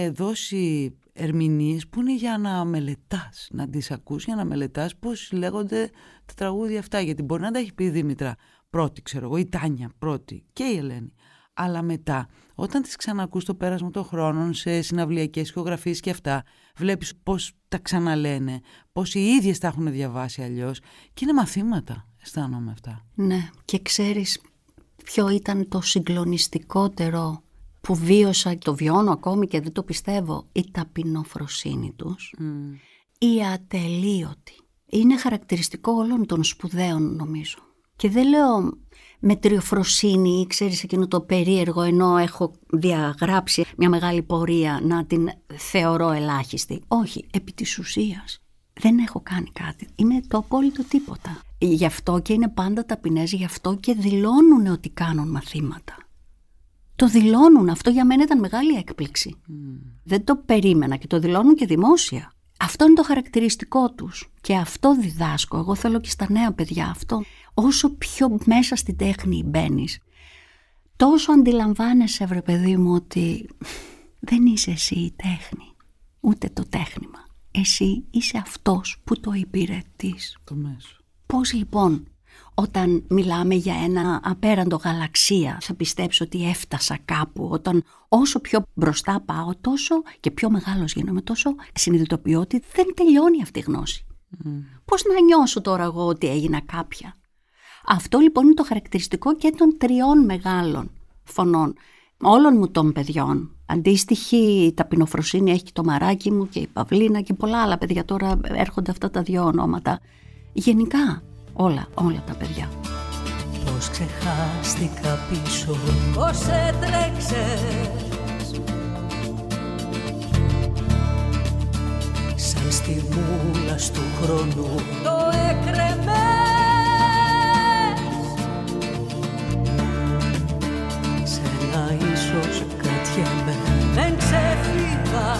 δώσει ερμηνείες που είναι για να μελετάς, να τις ακούς, για να μελετάς πώς λέγονται τα τραγούδια αυτά. Γιατί μπορεί να τα έχει πει η Δήμητρα πρώτη, ξέρω εγώ, η Τάνια πρώτη και η Ελένη. Αλλά μετά, όταν τις ξανακούς το πέρασμα των χρόνων σε συναυλιακές ηχογραφίες και αυτά, βλέπεις πώς τα ξαναλένε, πώς οι ίδιες τα έχουν διαβάσει αλλιώς και είναι μαθήματα, αισθάνομαι αυτά. Ναι, και ξέρεις ποιο ήταν το συγκλονιστικότερο που βίωσα και το βιώνω ακόμη και δεν το πιστεύω, η ταπεινοφροσύνη τους, mm. η ατελείωτη. Είναι χαρακτηριστικό όλων των σπουδαίων νομίζω. Και δεν λέω με τριοφροσύνη ή ξέρεις εκείνο το περίεργο, ενώ έχω διαγράψει μια μεγάλη πορεία να την θεωρώ ελάχιστη. Όχι, επί της ουσίας δεν έχω κάνει κάτι. Είμαι το απόλυτο τίποτα. Γι' αυτό και είναι πάντα ταπεινές, γι' αυτό και δηλώνουν ότι κάνουν μαθήματα. Το δηλώνουν, αυτό για μένα ήταν μεγάλη έκπληξη. Mm. Δεν το περίμενα και το δηλώνουν και δημόσια. Αυτό είναι το χαρακτηριστικό τους και αυτό διδάσκω. Εγώ θέλω και στα νέα παιδιά αυτό. Όσο πιο μέσα στην τέχνη μπαίνεις, τόσο αντιλαμβάνεσαι, βρε παιδί μου, ότι δεν είσαι εσύ η τέχνη, ούτε το τέχνημα. Εσύ είσαι αυτός που το υπηρετείς. Το μέσο. Πώς λοιπόν, όταν μιλάμε για ένα απέραντο γαλαξία, θα πιστέψω ότι έφτασα κάπου? Όταν όσο πιο μπροστά πάω, τόσο και πιο μεγάλος γίνομαι, τόσο συνειδητοποιώ ότι δεν τελειώνει αυτή η γνώση. Mm. Πώς να νιώσω τώρα εγώ ότι έγινα κάποια? Αυτό λοιπόν είναι το χαρακτηριστικό και των τριών μεγάλων φωνών όλων μου των παιδιών. Αντίστοιχη ταπεινοφροσύνη έχει και το μαράκι μου και η Παυλίνα και πολλά άλλα παιδιά. Τώρα έρχονται αυτά τα δύο ονόματα. Γενικά όλα, όλα τα παιδιά. Πώς ξεχάστηκα πίσω, πώς έτρεξες, σαν στη μούλα του χρόνου το έκρεμες. Σε ένα ίσως κρατιέμαι, δεν ξεφύγα.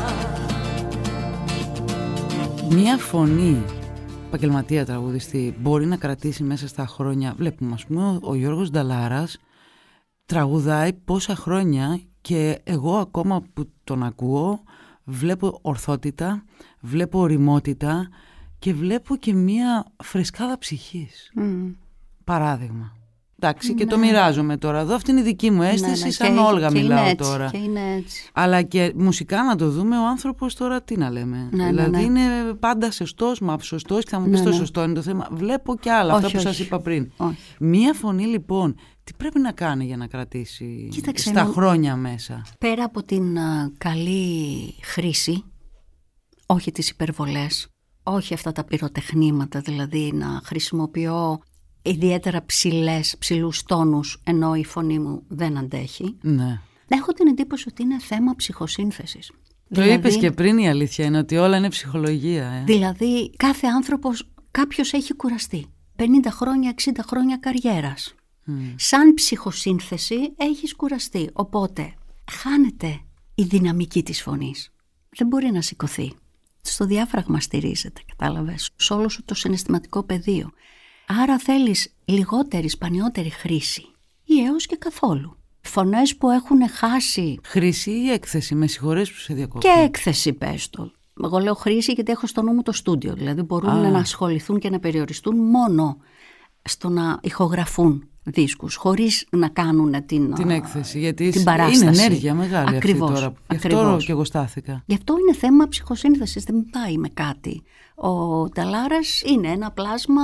Μία φωνή επαγγελματία τραγουδιστή μπορεί να κρατήσει μέσα στα χρόνια. Βλέπουμε, ας πούμε, ο Γιώργος Νταλάρας τραγουδάει πόσα χρόνια και εγώ ακόμα που τον ακούω βλέπω ορθότητα, βλέπω ωριμότητα και βλέπω και μία φρεσκάδα ψυχής. Mm. Παράδειγμα. Εντάξει, ναι. Και το μοιράζομαι τώρα εδώ. Αυτή είναι η δική μου αίσθηση, ναι, ναι. Σαν και, Όλγα και μιλάω έτσι, τώρα. Και είναι έτσι. Αλλά και μουσικά να το δούμε, ο άνθρωπος τώρα τι να λέμε. Ναι, δηλαδή ναι, ναι. Είναι πάντα σωστός, μα σωστός και θα μου πεις ναι, το σωστό είναι το θέμα. Βλέπω και άλλα, όχι, αυτά που όχι. Σας είπα πριν. Όχι. Μία φωνή λοιπόν, τι πρέπει να κάνει για να κρατήσει? Κοίταξε, στα χρόνια μέσα? Πέρα από την uh, καλή χρήση, όχι τις υπερβολές, όχι αυτά τα πυροτεχνήματα, δηλαδή να χρησιμοποιώ ιδιαίτερα ψηλές, ψηλούς τόνους, ενώ η φωνή μου δεν αντέχει. Ναι. Έχω την εντύπωση ότι είναι θέμα ψυχοσύνθεσης. Το δηλαδή, είπες και πριν, η αλήθεια είναι ότι όλα είναι ψυχολογία. Ε. Δηλαδή κάθε άνθρωπος, κάποιος έχει κουραστεί. πενήντα χρόνια, εξήντα χρόνια καριέρας. Mm. Σαν ψυχοσύνθεση έχεις κουραστεί. Οπότε χάνεται η δυναμική της φωνής. Δεν μπορεί να σηκωθεί. Στο διάφραγμα στηρίζεται, κατάλαβες, σε όλο σου το συναισθηματικό πεδίο. Άρα θέλεις λιγότερη, σπανιότερη χρήση ή έως και καθόλου. Φωνές που έχουν χάσει... Χρήση ή έκθεση, με συγχωρείς που σε διακόπτω. Και έκθεση πες το. Εγώ λέω χρήση γιατί έχω στο νου μου το στούντιο. Δηλαδή μπορούν Α. να ασχοληθούν και να περιοριστούν μόνο στο να ηχογραφούν δίσκους, χωρίς να κάνουν την, την έκθεση. Γιατί την παράσταση. Είναι ενέργεια μεγάλη. Ακριβώς, αυτή τώρα. Γι' αυτό και εγώ στάθηκα. Γι' αυτό είναι θέμα ψυχοσύνθεσης, δεν πάει με κάτι. Ο Νταλάρας είναι ένα πλάσμα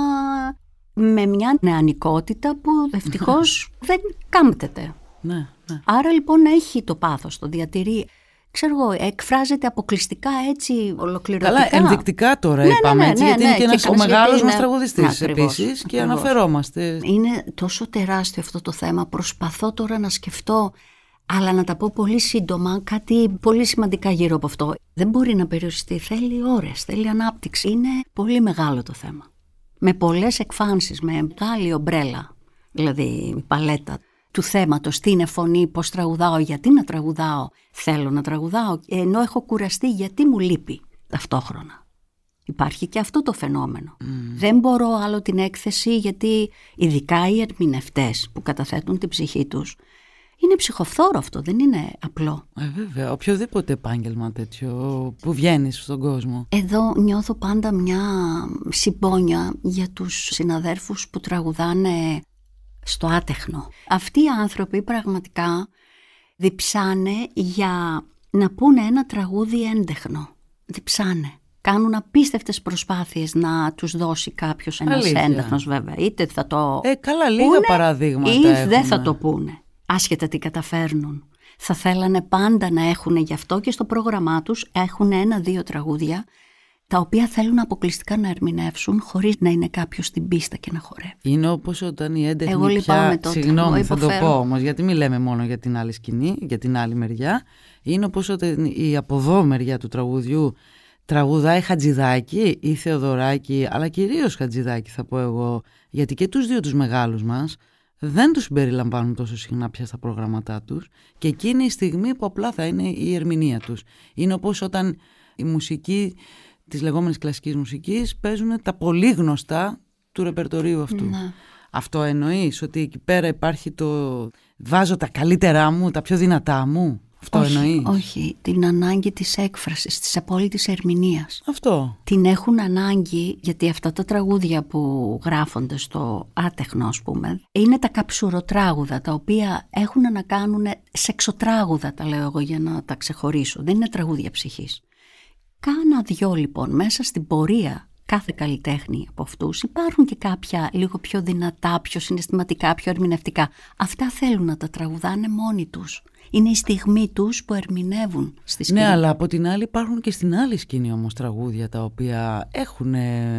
με μια νεανικότητα που ευτυχώς δεν κάμπτεται. Ναι, ναι. Άρα λοιπόν έχει το πάθος, το διατηρεί. Ξέρω εγώ, εκφράζεται αποκλειστικά έτσι ολοκληρωτικά. Καλά, ενδεικτικά τώρα ναι, είπαμε ναι, ναι, έτσι, ναι, γιατί ναι, είναι και ένας ο μεγάλος είναι... μας τραγουδιστής ναι, επίσης και ακριβώς. Αναφερόμαστε. Είναι τόσο τεράστιο αυτό το θέμα. Προσπαθώ τώρα να σκεφτώ, αλλά να τα πω πολύ σύντομα, κάτι πολύ σημαντικά γύρω από αυτό. Δεν μπορεί να περιοριστεί, θέλει ώρες, θέλει ανάπτυξη. Είναι πολύ μεγάλο το θέμα. Με πολλές εκφάνσεις, με μεγάλη ομπρέλα, δηλαδή η παλέτα του θέματος, τι είναι φωνή, πώς τραγουδάω, γιατί να τραγουδάω, θέλω να τραγουδάω, ενώ έχω κουραστεί, γιατί μου λείπει ταυτόχρονα. Υπάρχει και αυτό το φαινόμενο. Mm. Δεν μπορώ άλλο την έκθεση, γιατί ειδικά οι ερμηνευτές που καταθέτουν την ψυχή τους, είναι ψυχοφθόρο αυτό, δεν είναι απλό. Ε, βέβαια, οποιοδήποτε επάγγελμα τέτοιο που βγαίνεις στον κόσμο. Εδώ νιώθω πάντα μια συμπόνια για τους συναδέρφους που τραγουδάνε στο άτεχνο. Αυτοί οι άνθρωποι πραγματικά διψάνε για να πούνε ένα τραγούδι έντεχνο. Διψάνε. Κάνουν απίστευτες προσπάθειες να τους δώσει κάποιος ένας έντεχνος, βέβαια. Είτε θα το ε, καλά, λίγα πούνε, παραδείγματα ή έχουμε. δεν θα το πούνε. Άσχετα τι καταφέρνουν. Θα θέλανε πάντα να έχουν, γι' αυτό και στο πρόγραμμά τους έχουν ένα-δύο τραγούδια τα οποία θέλουν αποκλειστικά να ερμηνεύσουν χωρίς να είναι κάποιος στην πίστα και να χορεύει. Είναι όπως όταν η έντεχνη πια... Συγγνώμη, θα το πω όμως, γιατί μην λέμε μόνο για την άλλη σκηνή, για την άλλη μεριά. Είναι όπως όταν η από εδώ μεριά του τραγουδιού τραγουδάει Χατζηδάκη ή Θεοδωράκη, αλλά κυρίως Χατζηδάκη θα πω εγώ, γιατί και τους δύο τους μεγάλους μας δεν τους συμπεριλαμβάνουν τόσο συχνά πια στα προγραμματά τους και εκείνη η στιγμή που απλά θα είναι η ερμηνεία τους. Είναι όπως όταν η μουσική της λεγόμενης κλασικής μουσικής παίζουν τα πολύ γνωστά του ρεπερτορίου αυτού. Ναι. Αυτό εννοείς, ότι εκεί πέρα υπάρχει το βάζω τα καλύτερά μου, τα πιο δυνατά μου? Αυτό όχι, εννοείς? Όχι, την ανάγκη της έκφρασης, της απόλυτης ερμηνείας. Αυτό. Την έχουν ανάγκη, γιατί αυτά τα τραγούδια που γράφονται στο άτεχνο, ας πούμε, είναι τα καψουροτράγουδα, τα οποία έχουν να κάνουν σεξοτράγουδα, τα λέω εγώ για να τα ξεχωρίσω. Δεν είναι τραγούδια ψυχής. Κάνα δυο λοιπόν μέσα στην πορεία κάθε καλλιτέχνη από αυτούς υπάρχουν και κάποια λίγο πιο δυνατά, πιο συναισθηματικά, πιο ερμηνευτικά. Αυτά θέλουν να τα τραγουδάνε μόνοι τους. Είναι η στιγμή τους που ερμηνεύουν στη σκηνή. Ναι, αλλά από την άλλη υπάρχουν και στην άλλη σκηνή όμως τραγούδια τα οποία έχουν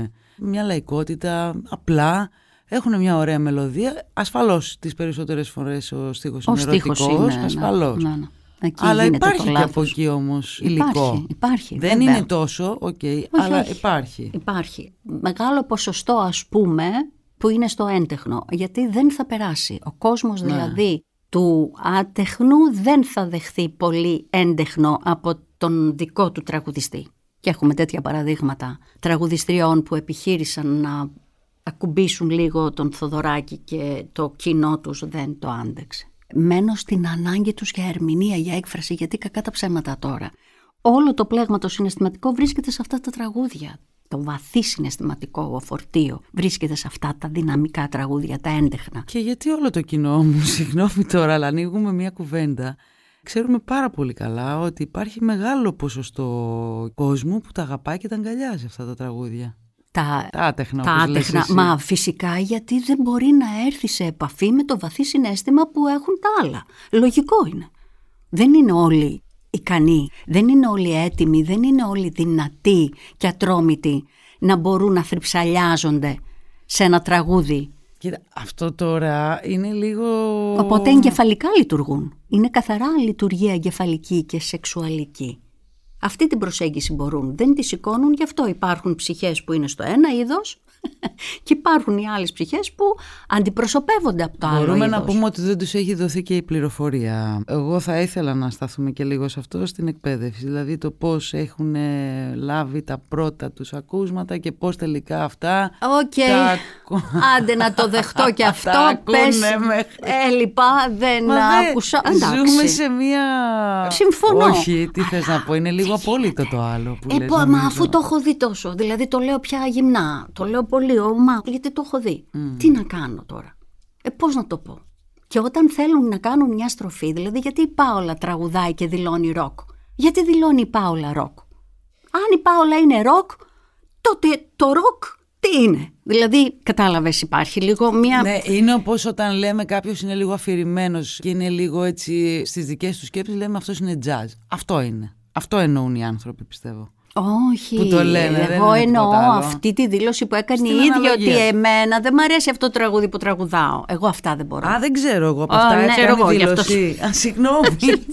μια λαϊκότητα, απλά έχουν μια ωραία μελωδία. Ασφαλώς τις περισσότερες φορές ο στίχος είναι ερωτικός, είναι, ασφαλώς. Ναι, ναι. Εκεί αλλά υπάρχει και από εκεί όμως υλικό. Υπάρχει, υπάρχει, δεν βέβαια. είναι τόσο, okay, όχι, αλλά όχι. υπάρχει. Υπάρχει. Μεγάλο ποσοστό, ας πούμε, που είναι στο έντεχνο, γιατί δεν θα περάσει. Ο κόσμος ναι. δηλαδή του άτεχνου δεν θα δεχθεί πολύ έντεχνο από τον δικό του τραγουδιστή. Και έχουμε τέτοια παραδείγματα τραγουδιστριών που επιχείρησαν να ακουμπήσουν λίγο τον Θοδωράκη και το κοινό τους δεν το άντεξε. Μένω στην ανάγκη τους για ερμηνεία, για έκφραση, γιατί κακά τα ψέματα τώρα. Όλο το πλέγμα το συναισθηματικό βρίσκεται σε αυτά τα τραγούδια. Το βαθύ συναισθηματικό φορτίο βρίσκεται σε αυτά τα δυναμικά τραγούδια, τα έντεχνα. Και γιατί όλο το κοινό μου, συγγνώμη τώρα, αλλά ανοίγουμε μια κουβέντα. Ξέρουμε πάρα πολύ καλά ότι υπάρχει μεγάλο ποσοστό κόσμου που τα αγαπάει και τα αγκαλιάζει αυτά τα τραγούδια. Τα, τα άτεχνα, τα άτεχνα. Μα φυσικά, γιατί δεν μπορεί να έρθει σε επαφή με το βαθύ συναίσθημα που έχουν τα άλλα. Λογικό είναι. Δεν είναι όλοι ικανοί, δεν είναι όλοι έτοιμοι, δεν είναι όλοι δυνατοί και ατρόμητοι να μπορούν να θρυψαλιάζονται σε ένα τραγούδι. Κοίτα, αυτό τώρα είναι λίγο... Οπότε εγκεφαλικά λειτουργούν. Είναι καθαρά λειτουργία εγκεφαλική και σεξουαλική. Αυτή την προσέγγιση μπορούν, δεν τη σηκώνουν, γι' αυτό υπάρχουν ψυχές που είναι στο ένα είδος και υπάρχουν οι άλλες ψυχές που αντιπροσωπεύονται από το άλλο είδος. Μπορούμε να πούμε ότι δεν τους έχει δοθεί και η πληροφορία. Εγώ θα ήθελα να σταθούμε και λίγο σε αυτό, στην εκπαίδευση. Δηλαδή το πώς έχουν λάβει τα πρώτα τους ακούσματα και πώς τελικά αυτά... Οκ, okay. τα... άντε να το δεχτώ και αυτό, πες, με... έλειπα, δεν Μα άκουσα. Δε, ζούμε σε μία... Συμφωνώ. Όχι, τι θες να πω, είναι λίγο απόλυτο το άλλο που ε, λες. Μα αφού το έχω δει τόσο, δηλαδή το λέω πια γυμνά, το λέω πολύ ομά, γιατί το έχω δει. Mm. Τι να κάνω τώρα, ε, πώς να το πω. Και όταν θέλουν να κάνουν μια στροφή, δηλαδή γιατί η Πάολα τραγουδάει και δηλώνει ροκ, γιατί δηλώνει η Πάολα ροκ. Αν η Πάολα είναι ροκ, τότε το ροκ τι είναι. Δηλαδή, κατάλαβες, υπάρχει λίγο μια... Ναι, είναι όπως όταν λέμε κάποιος είναι λίγο αφηρημένος και είναι λίγο έτσι στις δικές του σκέψεις, λέμε αυτός είναι jazz. Αυτό είναι. Αυτό εννοούν οι άνθρωποι, πιστεύω. Όχι, που το λένε, εγώ εννοώ αυτή τη δήλωση που έκανε στην η ίδια αναλογία. Ότι εμένα δεν μ' αρέσει αυτό το τραγούδι που τραγουδάω. Εγώ αυτά δεν μπορώ. Α, δεν ξέρω εγώ από αυτά. Oh, ναι, εγώ δήλωση. Α, συγγνώμη.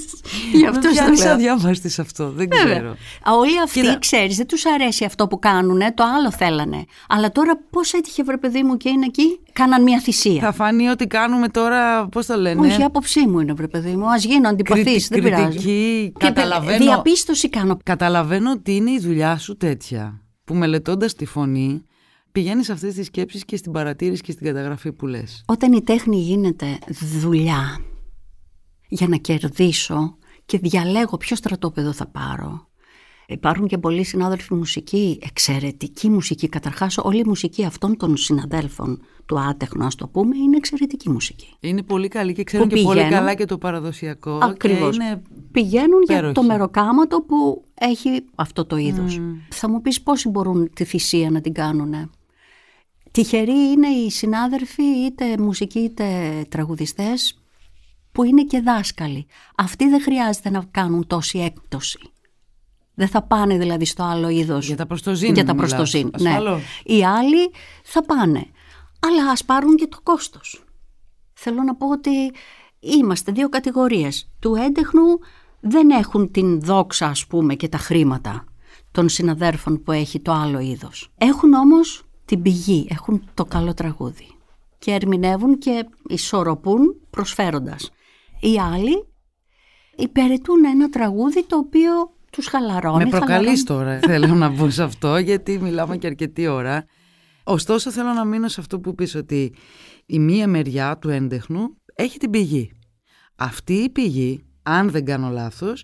Γι' αυτό το λέω. Αδιάβαστης αυτό, δεν ξέρω. Όλοι αυτοί, Κοίτα. Ξέρεις, δεν τους αρέσει αυτό που κάνουνε, το άλλο θέλανε. Αλλά τώρα πώς έτυχε, βρε παιδί μου, και είναι εκεί, κάναν μια θυσία. Θα φανεί ότι κάνουμε τώρα, πώς το λένε. Όχι, άποψή μου είναι, βρε παιδί μου, ας γίνω αντιπαθής, δεν πειράζει. Κριτική, καταλαβαίνω. Διαπίστωση κάνω. Καταλαβαίνω ότι είναι η δουλειά σου τέτοια, που μελετώντας τη φωνή πηγαίνεις σε αυτές τις σκέψεις και στην παρατήρηση και στην καταγραφή που λες. Όταν η τέχνη γίνεται δουλειά για να κερδίσω και διαλέγω ποιο στρατόπεδο θα πάρω. Υπάρχουν και πολλοί συνάδελφοι μουσική, εξαιρετική μουσική. Καταρχάς, όλη η μουσική αυτών των συναδέλφων του άτεχνου, ας το πούμε, είναι εξαιρετική μουσική. Είναι πολύ καλή και ξέρουν και πολύ καλά και το παραδοσιακό. Ακριβώς. Και είναι πηγαίνουν πέροχη. Για το μεροκάματο που έχει αυτό το είδος. Mm. Θα μου πεις πόσοι μπορούν τη θυσία να την κάνουνε. Τυχεροί είναι οι συνάδελφοι, είτε μουσικοί είτε τραγουδιστές, που είναι και δάσκαλοι. Αυτοί δεν χρειάζεται να κάνουν τόση έκπτωση. Δεν θα πάνε δηλαδή στο άλλο είδος. Για τα προστοζήν. Για τα προστοζήν, ναι. Οι άλλοι θα πάνε. Αλλά ας πάρουν και το κόστος. Θέλω να πω ότι είμαστε δύο κατηγορίες. Του έντεχνου δεν έχουν την δόξα, ας πούμε, και τα χρήματα των συναδέρφων που έχει το άλλο είδος. Έχουν όμως την πηγή, έχουν το καλό τραγούδι. Και ερμηνεύουν και ισορροπούν προσφέροντας. Οι άλλοι υπηρετούν ένα τραγούδι το οποίο τους χαλαρώνει. Με προκαλείς χαλαρώνει. τώρα, θέλω να πω σε αυτό, γιατί μιλάμε και αρκετή ώρα. Ωστόσο θέλω να μείνω σε αυτό που πεις, ότι η μία μεριά του έντεχνου έχει την πηγή. Αυτή η πηγή, αν δεν κάνω λάθος,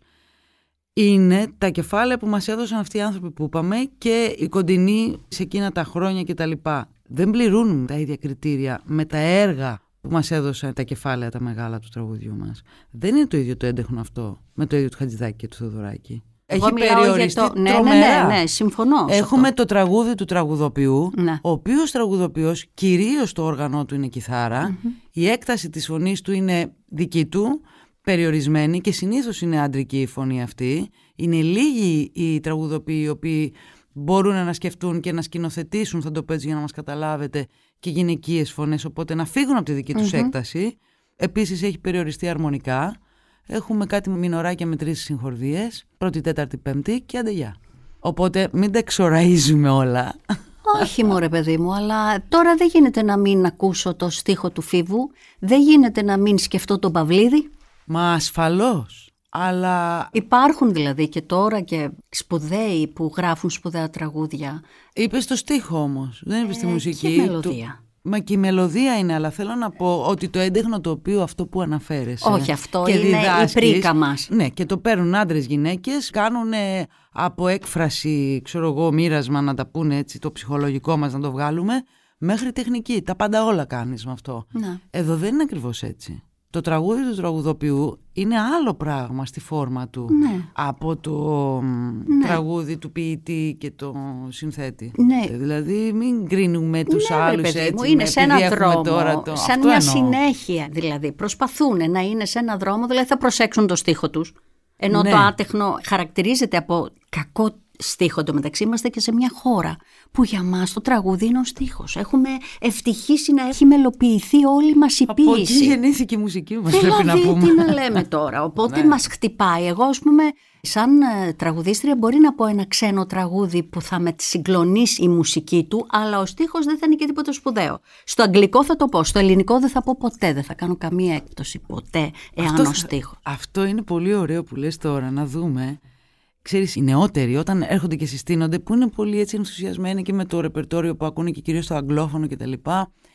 είναι τα κεφάλαια που μας έδωσαν αυτοί οι άνθρωποι που είπαμε και οι κοντινοί σε εκείνα τα χρόνια κτλ. Δεν πληρούν τα ίδια κριτήρια με τα έργα που μας έδωσαν τα κεφάλαια τα μεγάλα του τραγουδιού μας. Δεν είναι το ίδιο το έντεχνο αυτό με το ίδιο του Χατζηδάκη και του Θοδωράκη. Εγώ έχει περιοριστεί το... ναι, τρομερά. ναι, ναι, ναι, συμφωνώ. Έχουμε το τραγούδι του τραγουδοποιού, ναι. ο οποίος τραγουδοποιός κυρίως το όργανο του είναι κιθάρα, mm-hmm. η έκταση της φωνής του είναι δική του, περιορισμένη, και συνήθως είναι άντρικη η φωνή αυτή. Είναι λίγοι οι τραγουδοποιοί οι οποίοι μπορούν να σκεφτούν και να σκηνοθετήσουν, θα το πω έτσι για να μας καταλάβετε, και γυναικείες φωνές, οπότε να φύγουν από τη δική τους mm-hmm. έκταση. Επίσης έχει περιοριστεί αρμονικά. Έχουμε κάτι μινοράκια με τρεις συγχορδίες, πρώτη, τέταρτη, πέμπτη και άντε γεια. Οπότε μην τα εξοραίζουμε όλα. Όχι μωρέ παιδί μου, αλλά τώρα δεν γίνεται να μην ακούσω το στίχο του Φίβου, δεν γίνεται να μην σκεφτώ τον Παυλίδη. Μα ασφαλώς, αλλά... Υπάρχουν δηλαδή και τώρα και σπουδαίοι που γράφουν σπουδαία τραγούδια. Είπες το στίχο όμως, δεν είπες ε, τη μουσική. Και μελωδία. Του... Μα και η μελωδία είναι, αλλά θέλω να πω ότι το έντεχνο το οποίο αυτό που αναφέρεσαι. Όχι, αυτό και είναι διδάσκεις, η πρίκα μας. Ναι, και το παίρνουν άντρες γυναίκες, κάνουν από έκφραση, ξέρω εγώ, μοίρασμα να τα πούνε έτσι, το ψυχολογικό μας να το βγάλουμε, μέχρι τεχνική. Τα πάντα όλα κάνεις με αυτό. Να. Εδώ δεν είναι ακριβώς έτσι. Το τραγούδι του τραγουδοποιού είναι άλλο πράγμα στη φόρμα του ναι. από το ναι. τραγούδι του ποιητή και το συνθέτη. Ναι. Δηλαδή μην κρίνουμε τους ναι, άλλους έτσι. Μου, είναι σε ένα δρόμο, τώρα το... σαν Αυτό μια εννοώ. συνέχεια δηλαδή. Προσπαθούν να είναι σε ένα δρόμο, δηλαδή θα προσέξουν το στίχο τους. Ενώ ναι. το άτεχνο χαρακτηρίζεται από κακό στίχο. Εντωμεταξύ είμαστε και σε μια χώρα που για μας το τραγούδι είναι ο στίχος. Έχουμε ευτυχήσει να έχει μελοποιηθεί όλη μας η ποίηση. Από εκεί γεννήθηκε η μουσική μας, δηλαδή, πρέπει να πούμε. τι να λέμε τώρα. Οπότε ναι. μας χτυπάει. Εγώ ας πούμε σαν τραγουδίστρια μπορεί να πω ένα ξένο τραγούδι που θα με συγκλονίσει η μουσική του, αλλά ο στίχος δεν θα είναι και τίποτα σπουδαίο. Στο αγγλικό θα το πω, στο ελληνικό δεν θα πω ποτέ, δεν θα κάνω καμία έκπτωση ποτέ εάν αυτό, ο στίχος. Αυτό είναι πολύ ωραίο που λες τώρα, να δούμε. Ξέρεις, οι νεότεροι όταν έρχονται και συστήνονται, που είναι πολύ έτσι ενθουσιασμένοι και με το ρεπερτόριο που ακούνε και κυρίως το αγγλόφωνο κτλ. Και,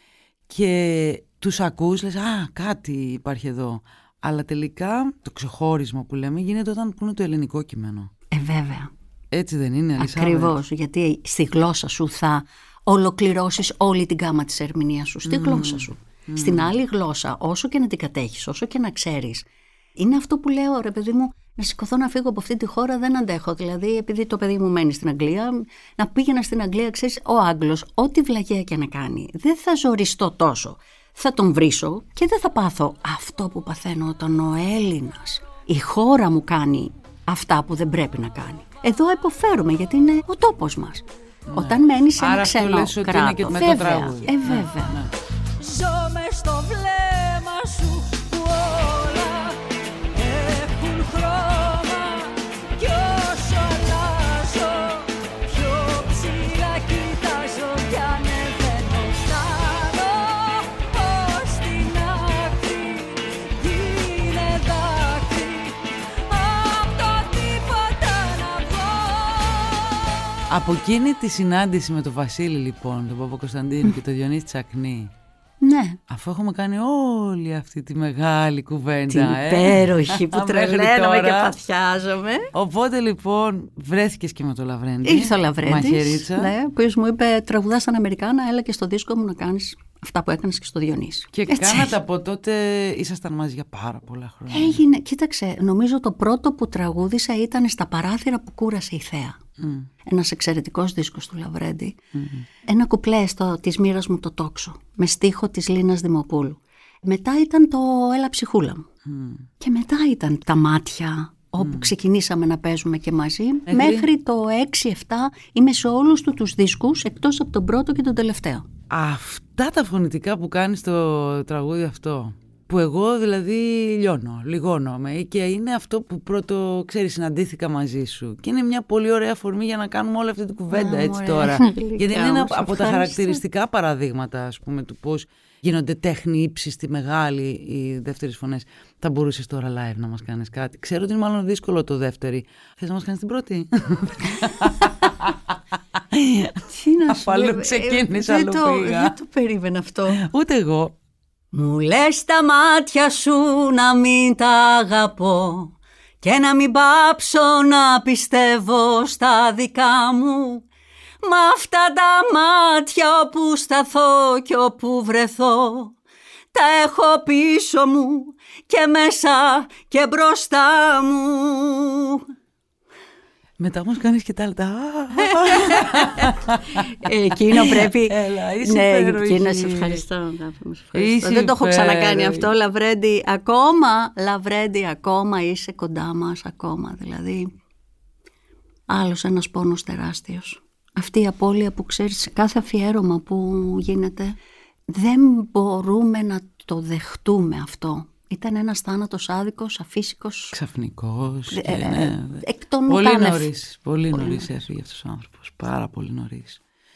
και τους ακούς, λες, α, κάτι υπάρχει εδώ. Αλλά τελικά το ξεχώρισμα που λέμε γίνεται όταν πούνε το ελληνικό κείμενο. Ε, βέβαια. Έτσι δεν είναι, Ελισάβετ? Ακριβώς, γιατί στη γλώσσα σου θα ολοκληρώσεις όλη την γάμα της ερμηνείας σου, στη mm. γλώσσα σου. Mm. Στην άλλη γλώσσα, όσο και να την κατέχεις, όσο και να ξέρεις, είναι αυτό που λέω, ρε παιδί μου, να σηκωθώ να φύγω από αυτή τη χώρα δεν αντέχω. Δηλαδή, επειδή το παιδί μου μένει στην Αγγλία, να πήγαινα στην Αγγλία, ξέρεις, ο Άγγλος, ό,τι βλαγιά και να κάνει, δεν θα ζοριστώ τόσο. Θα τον βρίσω και δεν θα πάθω αυτό που παθαίνω όταν ο Έλληνας, η χώρα μου κάνει αυτά που δεν πρέπει να κάνει. Εδώ υποφέρουμε γιατί είναι ο τόπος μας. Ναι. Όταν μένεις σε ένα ξένο κράτο, βέβαια, το τραγούδι. Ε, βέβαια. Ναι, ναι. Ζω μες στο βλέμμα σου που όλα έχουν χρώμα κι όσο αλλάζω πιο ψηλά κοιτάζω κι ανεβαίνω φτάνω ως την άκρη είναι δάκρυ απ' το τίποτα να βγω. Από εκείνη τη συνάντηση με τον Βασίλη λοιπόν, τον Παπακοσταντίνου και τον Διονύση Τσακνή, ναι. αφού έχουμε κάνει όλη αυτή τη μεγάλη κουβέντα, την υπέροχη ε, που τρελαίνομαι και παθιάζομαι. Οπότε λοιπόν βρέθηκες και με το Λαβρέντη. Ήρθε ο Λαβρέντης, μαχαιρίτσα. Ναι, ο οποίος μου είπε τραγουδάς σαν Αμερικάνα, έλα και στο δίσκο μου να κάνεις αυτά που έκανες και στο Διονύση. Και έτσι. Κάνατε από τότε, ήσασταν μαζί για πάρα πολλά χρόνια. Έγινε, κοίταξε, νομίζω το πρώτο που τραγούδισα ήταν στα παράθυρα που κούρασε η Θέα. Mm. Ένας εξαιρετικός δίσκος του Λαβρέντη. Mm-hmm. Ένα κουπλέ στο «Της μοίρας μου το τόξο» με στίχο της Λίνας Δημοπούλου. Μετά ήταν το «Έλα ψυχούλα μου». Mm. Και μετά ήταν «Τα μάτια», όπου mm. ξεκινήσαμε να παίζουμε και μαζί. Μέχρι, Μέχρι το έξι εφτά είμαι σε όλους του τους δίσκους, εκτός από τον πρώτο και τον τελευταίο. Αυτά τα φωνητικά που κάνεις στο τραγούδι αυτό, που εγώ δηλαδή λιώνω, λιγώνομαι και είναι αυτό που πρώτο, ξέρεις, συναντήθηκα μαζί σου και είναι μια πολύ ωραία αφορμή για να κάνουμε όλη αυτή την κουβέντα, έτσι ωραία, τώρα. Γιατί είναι ένα από τα χαρακτηριστικά παραδείγματα, ας πούμε, του πώς γίνονται τέχνη ύψιστη μεγάλη οι δεύτερες φωνές. Θα μπορούσες τώρα live να μας κάνεις κάτι? Ξέρω ότι είναι μάλλον δύσκολο το δεύτερη. Θες να μας κάνεις την πρώτη? Τι να σου πω, αλλού ξεκίνησα, αλλού πήγα. Δεν το περίμενα αυτό. Ούτε εγώ. Μου λες τα μάτια σου να μην τα αγαπώ και να μην πάψω να πιστεύω στα δικά μου. Μα αυτά τα μάτια όπου σταθώ και όπου βρεθώ τα έχω πίσω μου και μέσα και μπροστά μου. Μετά όμως κάνεις και τα άλλα. Εκείνο πρέπει. Έλα, είσαι ναι, υπέροχη. εκείνο σε ευχαριστώ. Είσαι Δεν το έχω ξανακάνει υπέροχη. αυτό, Λαβρέντη. Ακόμα, Λαβρέντη, ακόμα είσαι κοντά μας, ακόμα. Δηλαδή, άλλος ένας πόνος τεράστιος. Αυτή η απώλεια που ξέρεις, σε κάθε αφιέρωμα που γίνεται, δεν μπορούμε να το δεχτούμε αυτό. Ήταν ένας θάνατος άδικος, αφύσικος. Ξαφνικός. Ε, Και, ναι. εκ των Πολύ ουκάνευ. νωρίς. Πολύ, πολύ νωρίς έφυγε αυτός ο άνθρωπος. Πάρα πολύ νωρίς.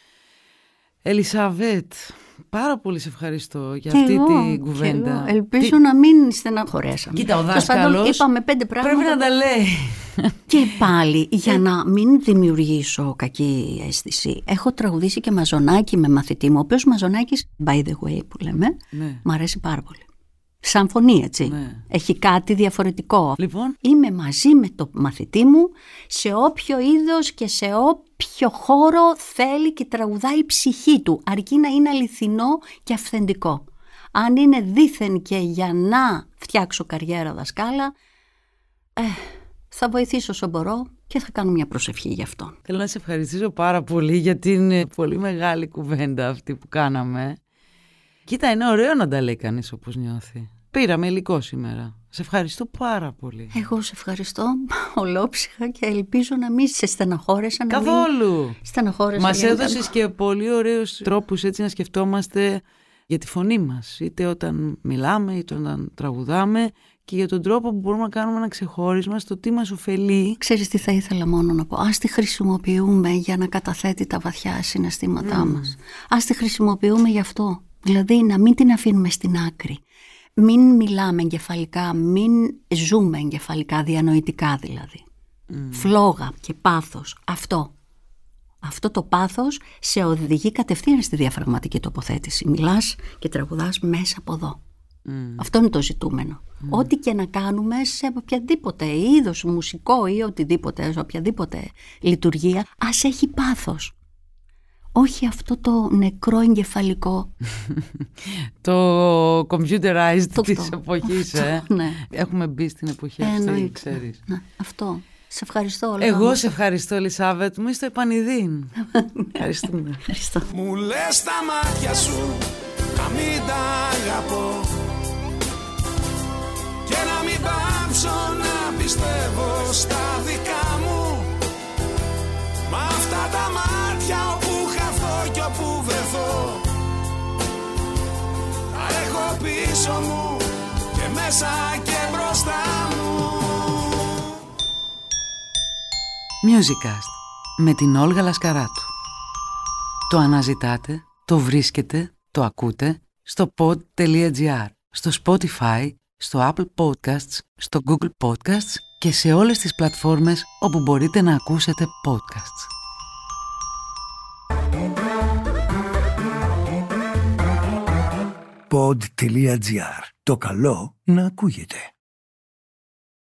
Ελισάβετ, πάρα πολύ σε ευχαριστώ για Και αυτή εγώ, την κουβέντα. και εγώ. Ελπίζω Τι... να μην στεναχωρέσαμε. Κοίτα, ο Τέλος πάντων, δάσκαλος είπαμε πέντε πράγματα. πρέπει να τα λέει. Και πάλι, για να μην δημιουργήσω κακή αίσθηση, έχω τραγουδήσει και μαζονάκι με μαθητή μου, ο οποίος μαζονάκης, by the way που λέμε, Ναι. μου αρέσει πάρα πολύ. Σαν φωνή, έτσι. Ναι. Έχει κάτι διαφορετικό. Λοιπόν. Είμαι μαζί με το μαθητή μου σε όποιο είδος και σε όποιο χώρο θέλει και τραγουδάει η ψυχή του, αρκεί να είναι αληθινό και αυθεντικό. Αν είναι δήθεν και για να φτιάξω καριέρα δασκάλα, ε, θα βοηθήσω όσο μπορώ και θα κάνω μια προσευχή γι' αυτό. Θέλω να σε ευχαριστήσω πάρα πολύ για την πολύ μεγάλη κουβέντα αυτή που κάναμε. Κοίτα, είναι ωραίο να τα λέει κανείς όπως νιώθει. Πήραμε υλικό σήμερα. Σε ευχαριστώ πάρα πολύ. Εγώ σε ευχαριστώ ολόψυχα και ελπίζω να μην σε στεναχώρεσα. Καθόλου. Στεναχώρεσα. Μας έδωσες και πολύ ωραίους τρόπους έτσι να σκεφτόμαστε για τη φωνή μας. Είτε όταν μιλάμε, είτε όταν τραγουδάμε και για τον τρόπο που μπορούμε να κάνουμε ένα ξεχώρισμα στο τι μας ωφελεί. Ξέρεις τι θα ήθελα μόνο να πω? Ας τη χρησιμοποιούμε για να καταθέτει τα βαθιά συναισθήματά mm. μας. Ας τη χρησιμοποιούμε γι' αυτό. Δηλαδή να μην την αφήνουμε στην άκρη. Μην μιλάμε εγκεφαλικά, μην ζούμε εγκεφαλικά, διανοητικά δηλαδή. Mm. Φλόγα και πάθος. Αυτό. Αυτό το πάθος σε οδηγεί κατευθείαν στη διαφραγματική τοποθέτηση. Μιλάς και τραγουδάς μέσα από εδώ. Mm. Αυτό είναι το ζητούμενο. Mm. Ό,τι και να κάνουμε σε οποιαδήποτε είδος μουσικό ή οτιδήποτε, σε οποιαδήποτε λειτουργία, ας έχει πάθος. Όχι αυτό το νεκρό εγκεφαλικό. Το computerized το της αυτό. εποχής, Αυτό, ε. ναι. Έχουμε μπει στην εποχή ε, αυτή, εννοείται. ξέρεις. Ναι, αυτό. Σε ευχαριστώ όλα. Εγώ σε ευχαριστώ, Ελισάβετ. Μου είσαι επανειδήν. Ευχαριστούμε. Ευχαριστώ. Μου λες τα μάτια σου να μην τα αγαπώ και να μην πάψω να πιστεύω στα δικά μου. Μα αυτά τα μάτια όπου χαθώ και όπου βρεθώ τα έχω πίσω μου και μέσα και μπροστά μου. Musicast με την Όλγα Λασκαράτου. Το αναζητάτε, το βρίσκετε, το ακούτε στο pod.gr, στο Spotify, στο Apple Podcasts, στο Google Podcasts και σε όλες τις πλατφόρμες όπου μπορείτε να ακούσετε podcasts. pod.gr. Το καλό να ακούγεται.